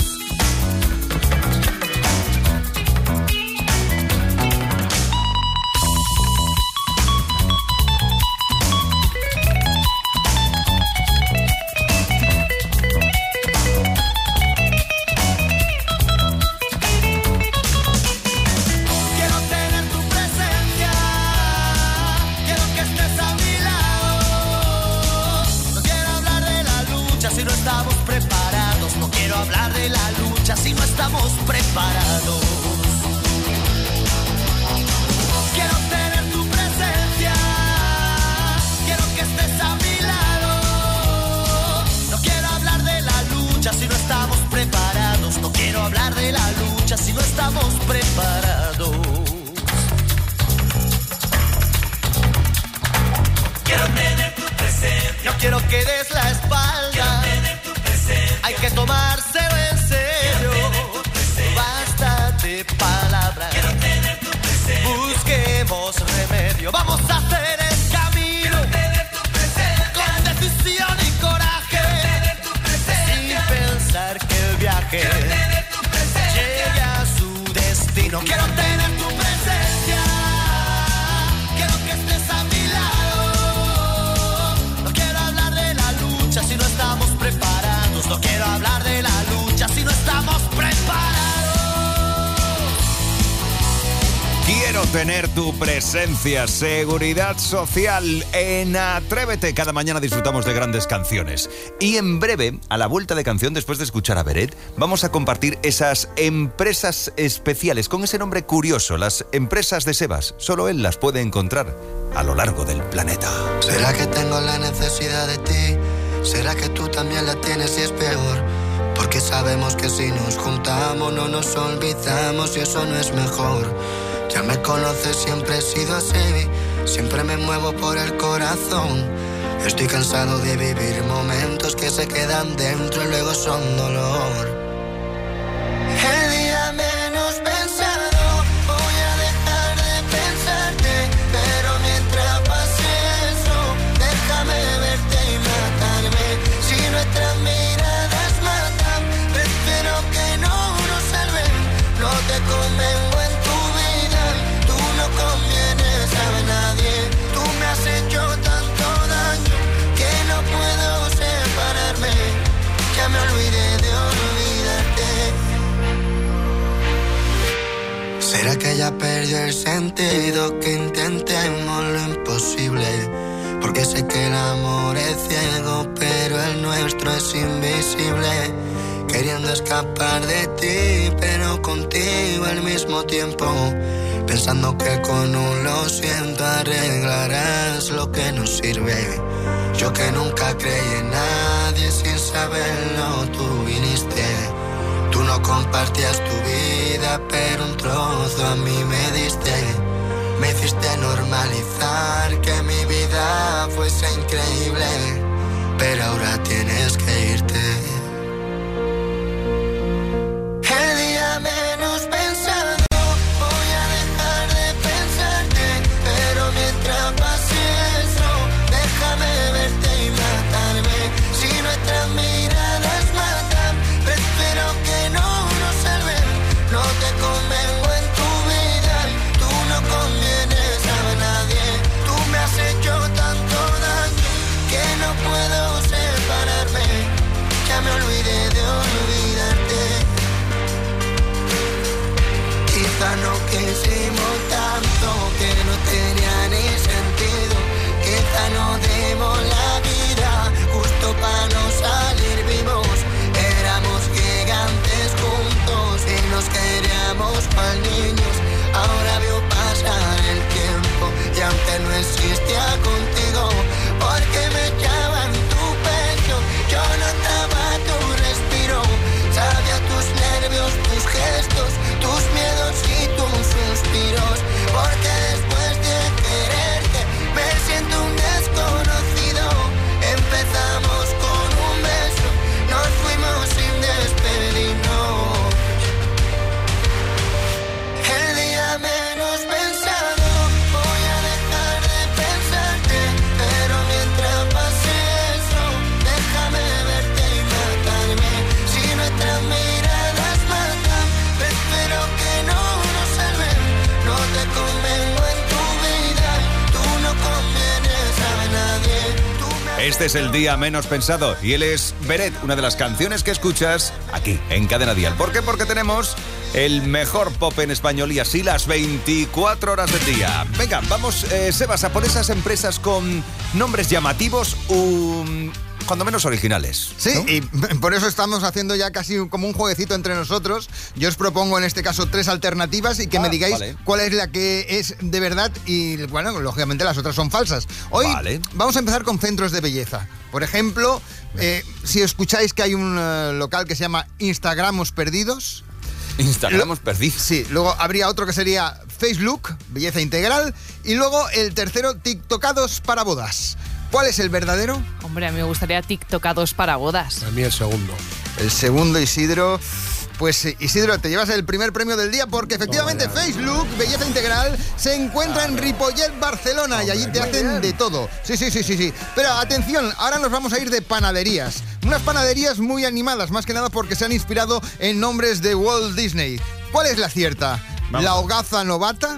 [SPEAKER 5] Quiero tener tu presencia, quiero que estés a mi lado. No quiero hablar de la lucha si no estamos preparados. No quiero hablar de la lucha si no estamos preparados. Quiero tener tu presencia, quiero que estés a mi lado. No quiero hablar de la lucha si no estamos preparados. No quiero hablar de la lucha si no estamos preparados. Quiero tener tu presencia. No quiero que des la espalda. Quiero tener tu presencia. Hay que tomárselo en serio. Basta de palabras. Quiero tener tu presencia. Busquemos remedio. Vamos a hacer el camino. Quiero tener tu presencia. Con decisión y coraje. Quiero tener tu presencia. Sin pensar que el viaje llegue a su destino. Quiero tener tu presencia. Quiero que estés a mi lado. No quiero hablar de la lucha si no estamos preparados. No quiero hablar de la lucha si no estamos preparados.
[SPEAKER 3] Quiero tener tu presencia, seguridad social en Atrévete. Cada mañana disfrutamos de grandes canciones. Y en breve, a la vuelta de canción, después de escuchar a Beret, vamos a compartir esas empresas especiales con ese nombre curioso, las empresas de Sebas. Solo él las puede encontrar a lo largo del planeta.
[SPEAKER 1] ¿Será que tengo la necesidad de ti? ¿Será que tú también la tienes y es peor? Porque sabemos que si nos juntamos no nos olvidamos y eso no es mejor. Ya me conoces, siempre he sido así, siempre me muevo por el corazón. Estoy cansado de vivir momentos que se quedan dentro y luego son dolor. convengo en tu vida. Tú no convienes a nadie. Tú me has hecho tanto daño que no puedo separarme. Ya me olvidé de olvidarte. ¿Será que ya perdió el sentido? Que intentemos lo imposible. Porque sé que el amor es ciego, pero el nuestro es invisible. Queriendo escapar de ti, pero contigo al mismo tiempo. Pensando que con un lo siento arreglarás lo que no sirve. Yo que nunca creí en nadie, sin saberlo tú viniste. Tú no compartías tu vida, pero un trozo a mí me diste. Me hiciste normalizar que mi vida fuese increíble, pero ahora tienes que irte. El día menos pensado voy a dejar de pensarte, pero mientras pase eso, déjame verte y matarme. Si nuestras miradas matan, prefiero que no nos salven. No te convengo en tu vida, tú no convienes a nadie. Tú me has hecho tanto daño que no puedo separarme. Ya me olvidé de olvidarte. Quizá no quisimos tanto que no tenía ni sentido. Quizá no dimos la vida justo para no salir vivos. Éramos gigantes juntos y nos queríamos cual niños. Ahora veo pasar el tiempo y aunque no existía contigo, porque me echaba en tu pecho, yo notaba tu respiro. Sabía tus nervios, tus gestos, tus miedos y tus suspiros. Porque después de quererte me siento un desconocido. Empezamos con un beso, nos fuimos sin despedirnos. El día menos pensado voy a dejar de pensarte, pero mientras pase eso, déjame verte y matarme. Si nuestras miradas matan, espero que no nos salven. No te convengo en tu vida, tú no convienes a nadie.
[SPEAKER 3] Este es el día menos pensado y él es Beret, una de las canciones que escuchas aquí en Cadena Dial. ¿Por qué? Porque tenemos el mejor pop en español y así las 24 horas del día. Venga, vamos, Sebas, a por esas empresas con nombres llamativos, cuando menos originales.
[SPEAKER 8] Sí,
[SPEAKER 3] ¿no?
[SPEAKER 8] y por eso estamos haciendo ya casi como un jueguecito entre nosotros. Yo os propongo en este caso 3 alternativas y que me digáis cuál es la que es de verdad y, bueno, lógicamente las otras son falsas. Hoy vamos a empezar con centros de belleza. Por ejemplo, si escucháis que hay un local que se llama Instagramos Perdidos.
[SPEAKER 3] Instagramos Perdidos.
[SPEAKER 8] Sí, luego habría otro que sería Facebook, belleza integral, y luego el tercero, TikTokados para bodas. ¿Cuál es el verdadero?
[SPEAKER 7] Hombre, a mí me gustaría TikTokados para bodas.
[SPEAKER 6] A mí el segundo.
[SPEAKER 8] El segundo, Isidro. Pues Isidro, te llevas el primer premio del día porque efectivamente Facebook, belleza integral, se encuentra en Ripollet, Barcelona, y allí te hacen de todo. Sí. Pero atención, ahora nos vamos a ir de panaderías. Unas panaderías muy animadas, más que nada porque se han inspirado en nombres de Walt Disney. ¿Cuál es la cierta?
[SPEAKER 3] Vamos.
[SPEAKER 8] La hogaza novata,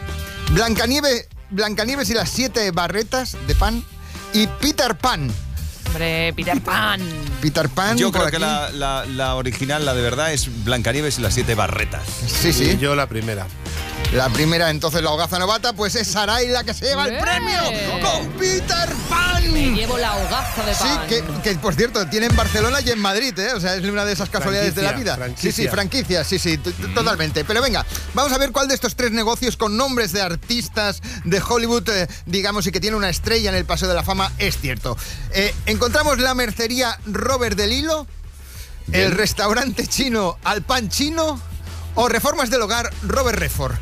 [SPEAKER 8] Blancanieves y las 7 barretas de pan y Peter Pan.
[SPEAKER 7] Hombre, Peter Pan.
[SPEAKER 8] Peter Pan.
[SPEAKER 3] Yo creo
[SPEAKER 8] aquí.
[SPEAKER 3] que la original, la de verdad, es Blancanieves y las 7 barretas.
[SPEAKER 8] Sí.
[SPEAKER 6] Y yo la primera.
[SPEAKER 8] La primera, entonces, la hogaza novata, pues es Sarai la que se lleva el premio con Peter Pan.
[SPEAKER 7] Me llevo la hogaza de pan.
[SPEAKER 8] Sí, que por cierto, tiene en Barcelona y en Madrid, ¿eh? O sea, es una de esas casualidades de la vida. Franquicia, totalmente. Pero venga, vamos a ver cuál de estos 3 negocios con nombres de artistas de Hollywood, digamos, y que tiene una estrella en el Paseo de la Fama, es cierto. Encontramos la mercería Robert del Hilo, el restaurante chino Al Pan Chino o Reformas del Hogar Robert Redford.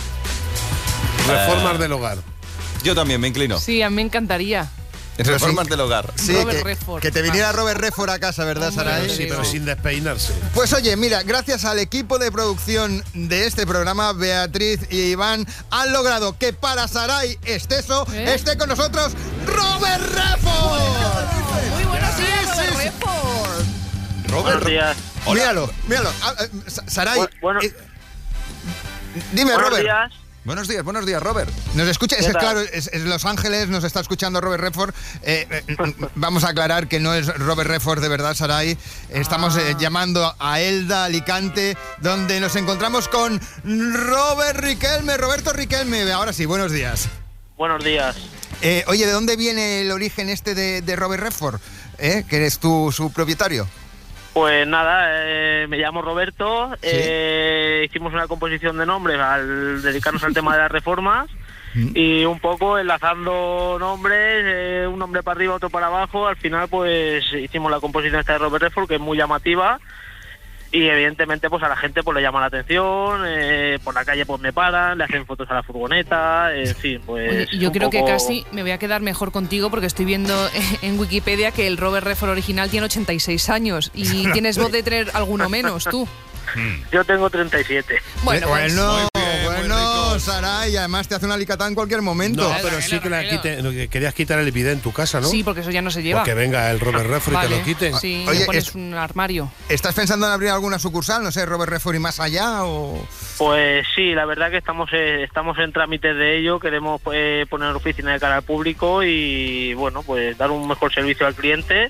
[SPEAKER 6] Reformas del hogar.
[SPEAKER 3] Yo también me inclino.
[SPEAKER 7] Sí, a mí me encantaría.
[SPEAKER 3] Reformas del hogar.
[SPEAKER 8] Sí, que te viniera Robert Redford a casa, ¿verdad, Sarai?
[SPEAKER 6] Sí, pero sin despeinarse.
[SPEAKER 8] Pues oye, mira, gracias al equipo de producción de este programa, Beatriz y Iván, han logrado que para Sarai Esteso esté con nosotros Robert Redford.
[SPEAKER 7] Muy buenos días, Robert Redford.
[SPEAKER 8] Robert,
[SPEAKER 9] buenos días.
[SPEAKER 8] Míralo. Sarai. Dime,
[SPEAKER 9] Buenos
[SPEAKER 8] Robert.
[SPEAKER 9] días.
[SPEAKER 3] Buenos días, Robert.
[SPEAKER 8] Nos escucha,
[SPEAKER 9] ¿Qué tal?
[SPEAKER 8] claro, es Los Ángeles, nos está escuchando Robert Redford. Vamos a aclarar que no es Robert Redford de verdad, Saray. Estamos llamando a Elda, Alicante, donde nos encontramos con Roberto Riquelme. Ahora sí, buenos días.
[SPEAKER 9] Buenos días.
[SPEAKER 8] Oye, ¿de dónde viene el origen de Robert Redford? Que eres tú su propietario.
[SPEAKER 9] Pues nada, me llamo Roberto. Hicimos una composición de nombres al dedicarnos al tema de las reformas. Y un poco enlazando nombres, un nombre para arriba, otro para abajo. Al final pues hicimos la composición esta de Robert Redford, que es muy llamativa. Y evidentemente pues a la gente pues le llama la atención, por la calle pues me paran, le hacen fotos a la furgoneta, en fin, pues...
[SPEAKER 7] Oye, yo creo que casi me voy a quedar mejor contigo porque estoy viendo en Wikipedia que el Robert Redford original tiene 86 años y tienes voz de tener alguno menos, tú.
[SPEAKER 9] Yo tengo 37.
[SPEAKER 7] Bueno, pues,
[SPEAKER 8] bueno, Saray, además te hace una alicatá en cualquier momento.
[SPEAKER 6] No, pero sí que querías quitar el bidet en tu casa, ¿no?
[SPEAKER 7] Sí, porque eso ya no se lleva.
[SPEAKER 6] Porque venga el Robert Redford y te lo quite.
[SPEAKER 7] Sí,
[SPEAKER 8] Oye,
[SPEAKER 7] le pones un armario.
[SPEAKER 8] ¿Estás pensando en abrir alguna sucursal? No sé, Robert Redford y más allá o...
[SPEAKER 9] Pues sí, la verdad que estamos en trámites de ello, queremos poner oficina de cara al público y bueno, pues dar un mejor servicio al cliente.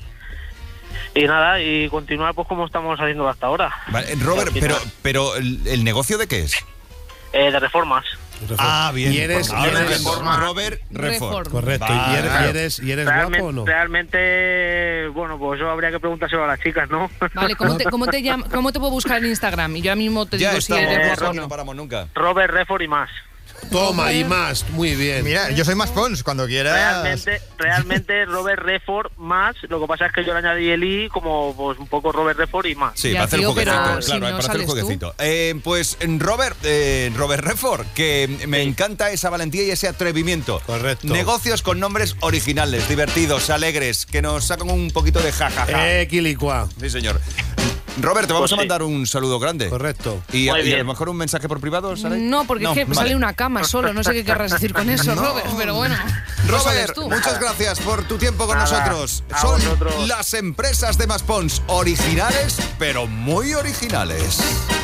[SPEAKER 9] Y nada, y continuar pues como estamos haciendo hasta ahora.
[SPEAKER 3] Vale, Robert, pero ¿el negocio de qué es?
[SPEAKER 9] De reformas.
[SPEAKER 3] Ah, bien.
[SPEAKER 6] Y eres
[SPEAKER 3] Robert Redford.
[SPEAKER 6] Correcto.
[SPEAKER 3] Vale.
[SPEAKER 6] ¿Y eres guapo o no?
[SPEAKER 9] Realmente, bueno, pues eso habría que preguntárselo a las chicas, ¿no?
[SPEAKER 7] Vale, ¿cómo te puedo buscar en Instagram? Y yo ahora mismo te digo si eres guapo o no.
[SPEAKER 3] No paramos nunca.
[SPEAKER 9] Robert Redford y más.
[SPEAKER 6] Toma, y más, muy bien.
[SPEAKER 8] Mira, yo soy más Pons, cuando quieras.
[SPEAKER 9] Realmente Robert Redford más, lo que pasa es que yo le añadí el i como pues un poco Robert Redford y más.
[SPEAKER 3] Sí, para hacer el jueguecito, claro, para hacer el jueguecito. Pues Robert Redford, que me encanta esa valentía y ese atrevimiento.
[SPEAKER 6] Correcto.
[SPEAKER 3] Negocios con nombres originales, divertidos, alegres, que nos sacan un poquito de jajaja.
[SPEAKER 6] Quilicua.
[SPEAKER 3] Sí, señor. Robert, te vamos a mandar un saludo grande.
[SPEAKER 6] Correcto.
[SPEAKER 3] Y a lo mejor un mensaje por privado, ¿sale?
[SPEAKER 7] No, porque es que sale una cama solo. No sé qué querrás decir con eso, Robert, pero bueno.
[SPEAKER 3] Robert, muchas gracias por tu tiempo con nosotros. Son las empresas de Maspons, originales, pero muy originales.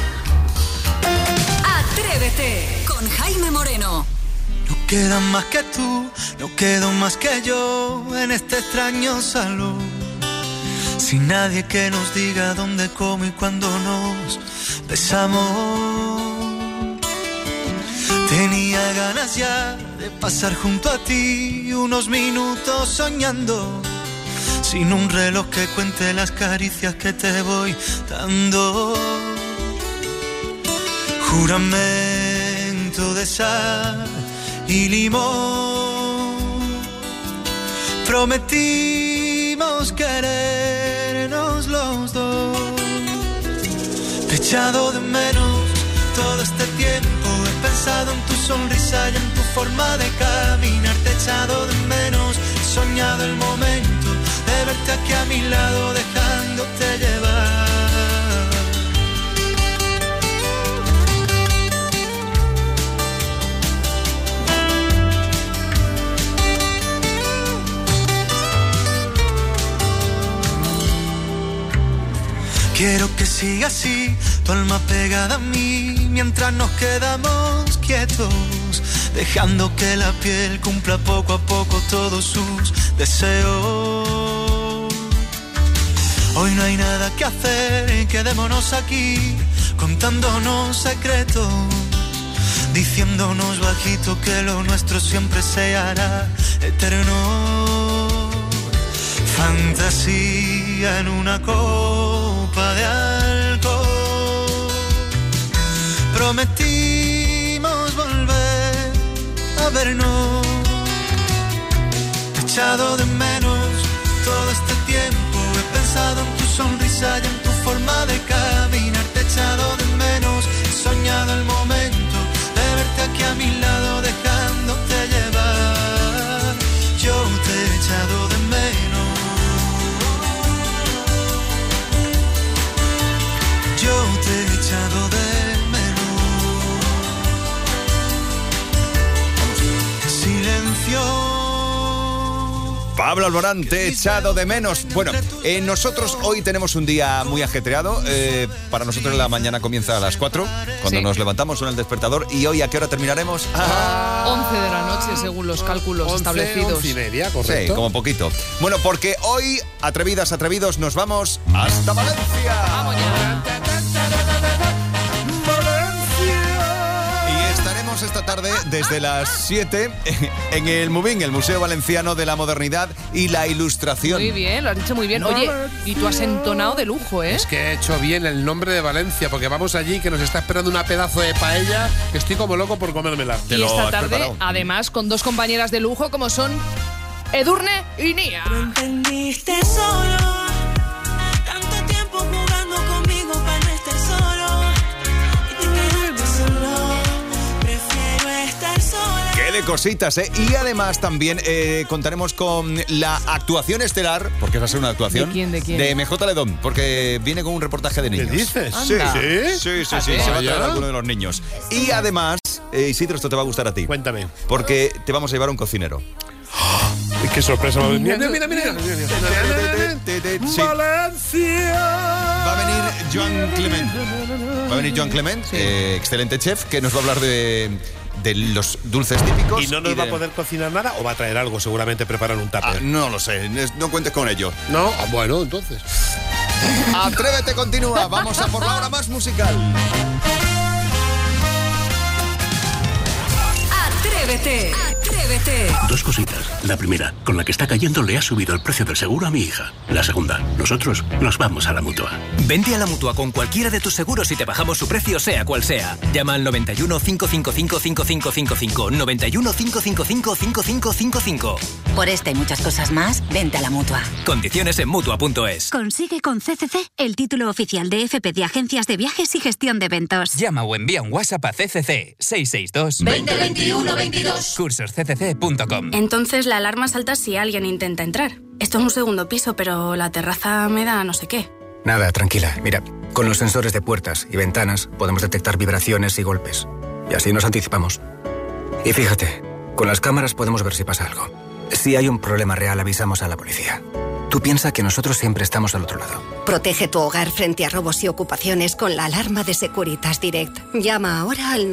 [SPEAKER 10] Atrévete con Jaime Moreno.
[SPEAKER 5] No quedan más que tú, no quedo más que yo en este extraño salón. Sin nadie que nos diga dónde, cómo y cuándo nos besamos. Tenía ganas ya de pasar junto a ti unos minutos soñando, sin un reloj que cuente las caricias que te voy dando. Juramento de sal y limón, prometimos querernos los dos. Te he echado de menos todo este tiempo, he pensado en tu sonrisa y en tu forma de caminar. Te he echado de menos, he soñado el momento de verte aquí a mi lado, dejándote llevar. Quiero que siga así, tu alma pegada a mí, mientras nos quedamos quietos, dejando que la piel cumpla poco a poco todos sus deseos. Hoy no hay nada que hacer, quedémonos aquí, contándonos secretos, diciéndonos bajito que lo nuestro siempre se hará eterno. Fantasía en una copa de alcohol. Prometimos volver a vernos. Te he echado de menos todo este tiempo. He pensado en tu sonrisa y en tu forma de caminar. Te he echado de menos, he soñado el momento de verte aquí a mi lado, dejándote llevar. Yo te he echado de menos. Yo te he echado de menos. Silencio.
[SPEAKER 3] Pablo Alborán, te he echado de menos. Bueno, nosotros hoy tenemos un día muy ajetreado. Para nosotros la mañana comienza a las 4, cuando nos levantamos con el despertador. ¿Y hoy a qué hora terminaremos?
[SPEAKER 7] 11 de la noche, según los cálculos establecidos.
[SPEAKER 6] 11:30, correcto.
[SPEAKER 3] Sí, como poquito. Bueno, porque hoy, atrevidas, atrevidos, nos vamos hasta Valencia.
[SPEAKER 7] ¡Vamos ya!
[SPEAKER 3] Esta tarde desde las 7 en el MUVIN, el Museo Valenciano de la Modernidad y la Ilustración.
[SPEAKER 7] Muy bien, lo has dicho muy bien. Oye, y tú has entonado de lujo, ¿eh?
[SPEAKER 6] Es que he hecho bien el nombre de Valencia, porque vamos allí, que nos está esperando una pedazo de paella, que estoy como loco por comérmela.
[SPEAKER 7] Y esta tarde, además, con dos compañeras de lujo como son Edurne y Nia.
[SPEAKER 14] No entendiste solo, tanto tiempo jugando conmigo para no estar solo. Y te quedaste solo.
[SPEAKER 3] Qué de cositas, ¿eh? Y además también contaremos con la actuación estelar, porque va a ser una actuación.
[SPEAKER 7] ¿De quién? ¿De quién?
[SPEAKER 3] De MJ Ledón, porque viene con un reportaje de niños.
[SPEAKER 6] ¿Qué dices?
[SPEAKER 3] Sí, sí, se va a traer alguno de los niños. Y además, Isidro, esto te va a gustar a ti.
[SPEAKER 6] Cuéntame.
[SPEAKER 3] Porque te vamos a llevar a un cocinero.
[SPEAKER 6] ¡Qué sorpresa! Mira.
[SPEAKER 3] Sí.
[SPEAKER 6] ¡Valencia!
[SPEAKER 3] Va a venir Joan Clement. Excelente chef, que nos va a hablar de los dulces típicos.
[SPEAKER 6] ¿Y no nos va a poder cocinar nada o va a traer algo, seguramente preparar un tupper?
[SPEAKER 3] No lo sé, no cuentes con ello.
[SPEAKER 6] No, bueno, entonces.
[SPEAKER 3] Atrévete, continúa. Vamos a por la hora más musical.
[SPEAKER 10] Atrévete, atrévete.
[SPEAKER 2] Dos cositas. La primera, con la que está cayendo le ha subido el precio del seguro a mi hija. La segunda, nosotros nos vamos a la Mutua.
[SPEAKER 11] Vente a la Mutua con cualquiera de tus seguros y te bajamos su precio sea cual sea. Llama al 91 555 5555. 91 555 5555.
[SPEAKER 12] Por esta y muchas cosas más, vente a la Mutua.
[SPEAKER 11] Condiciones en Mutua.es.
[SPEAKER 22] Consigue con CCC el título oficial de FP de agencias de viajes y gestión de eventos.
[SPEAKER 23] Llama o envía un WhatsApp a CCC 662
[SPEAKER 10] 20 21 22.
[SPEAKER 23] Cursosccc.com.
[SPEAKER 13] Entonces la alarma salta si alguien intenta entrar. Esto es un segundo piso, pero la terraza me da no sé qué.
[SPEAKER 16] Nada, tranquila. Mira, con los sensores de puertas y ventanas podemos detectar vibraciones y golpes. Y así nos anticipamos. Y fíjate, con las cámaras podemos ver si pasa algo. Si hay un problema real, avisamos a la policía. Tú piensa que nosotros siempre estamos al otro lado.
[SPEAKER 12] Protege tu hogar frente a robos y ocupaciones con la alarma de Securitas Direct. Llama ahora al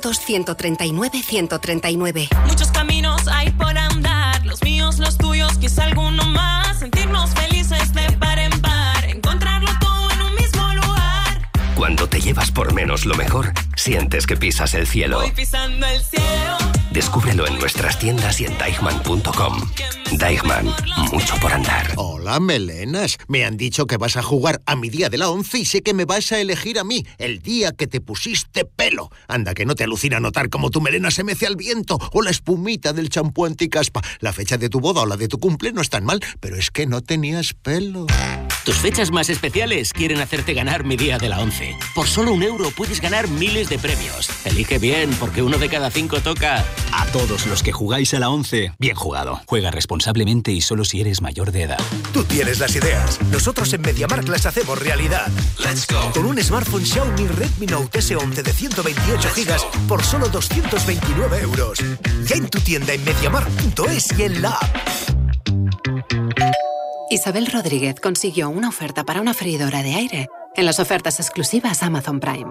[SPEAKER 12] 900-139-139.
[SPEAKER 14] Muchos caminos hay por andar, los míos, los tuyos, quizá alguno más. Sentirnos felices de par en par, encontrarlo todo en un mismo lugar.
[SPEAKER 26] Cuando te llevas por menos lo mejor, sientes que pisas el cielo.
[SPEAKER 14] Voy pisando el cielo.
[SPEAKER 26] Descúbrelo en nuestras tiendas y en Deichmann.com. Deichmann, mucho por andar.
[SPEAKER 27] Hola, melenas. Me han dicho que vas a jugar a mi día de la 11 y sé que me vas a elegir a mí, el día que te pusiste pelo. Anda, que no te alucina notar cómo tu melena se mece al viento o la espumita del champú anticaspa. La fecha de tu boda o la de tu cumple no es tan mal, pero es que no tenías pelo.
[SPEAKER 28] Tus fechas más especiales quieren hacerte ganar mi día de la 11. Por solo €1 puedes ganar miles de premios. Elige bien, porque 1 de cada 5 toca.
[SPEAKER 29] A todos los que jugáis a la 11, bien jugado. Juega responsablemente y solo si eres mayor de edad.
[SPEAKER 30] Tú tienes las ideas. Nosotros en MediaMarkt las hacemos realidad. Let's go. Con un smartphone Xiaomi Redmi Note S11 de 128 GB por solo €229. Ya en tu tienda en MediaMarkt.es y en la app.
[SPEAKER 21] Isabel Rodríguez consiguió una oferta para una freidora de aire en las ofertas exclusivas Amazon Prime.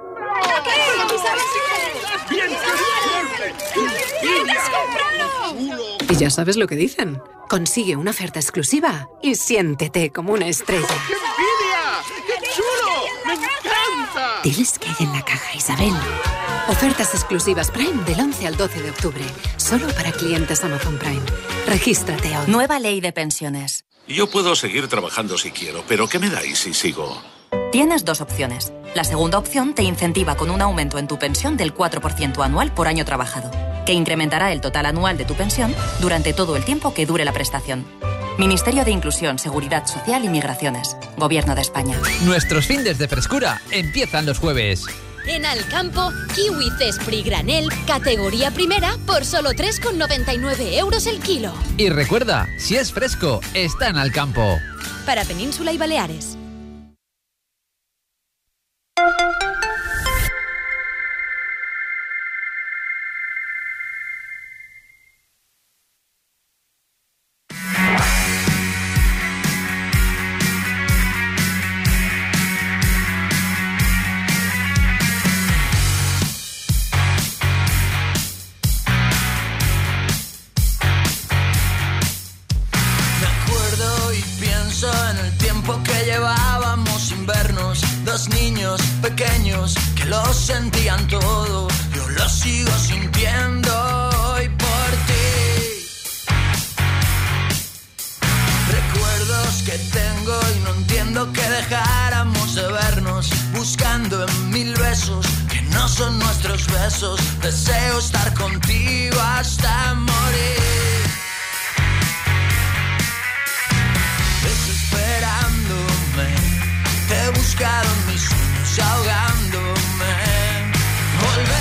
[SPEAKER 21] Y ya sabes lo que dicen. Consigue una oferta exclusiva y siéntete como una estrella.
[SPEAKER 4] ¡Qué envidia! ¡Qué chulo! ¡Me encanta!
[SPEAKER 21] Diles qué hay en la caja, Isabel. Ofertas exclusivas Prime del 11 al 12 de octubre. Solo para clientes Amazon Prime. Regístrate hoy.
[SPEAKER 22] Nueva ley de pensiones.
[SPEAKER 2] Yo puedo seguir trabajando si quiero, pero ¿qué me dais si sigo?
[SPEAKER 22] Tienes dos opciones. La segunda opción te incentiva con un aumento en tu pensión del 4% anual por año trabajado, que incrementará el total anual de tu pensión durante todo el tiempo que dure la prestación. Ministerio de Inclusión, Seguridad Social y Migraciones. Gobierno de España.
[SPEAKER 31] Nuestros findes de frescura empiezan los jueves.
[SPEAKER 32] En Alcampo, kiwi Cespri granel, categoría primera, por solo 3,99 € el kilo.
[SPEAKER 31] Y recuerda, si es fresco, está en Alcampo.
[SPEAKER 32] Para Península y Baleares.
[SPEAKER 1] sentían todo, yo lo sigo sintiendo hoy por ti. Recuerdos que tengo y no entiendo que dejáramos de vernos, buscando en 1000 besos que no son nuestros besos. Deseo estar contigo hasta morir. Desesperándome, te he buscado en mis sueños ahogándome. Volver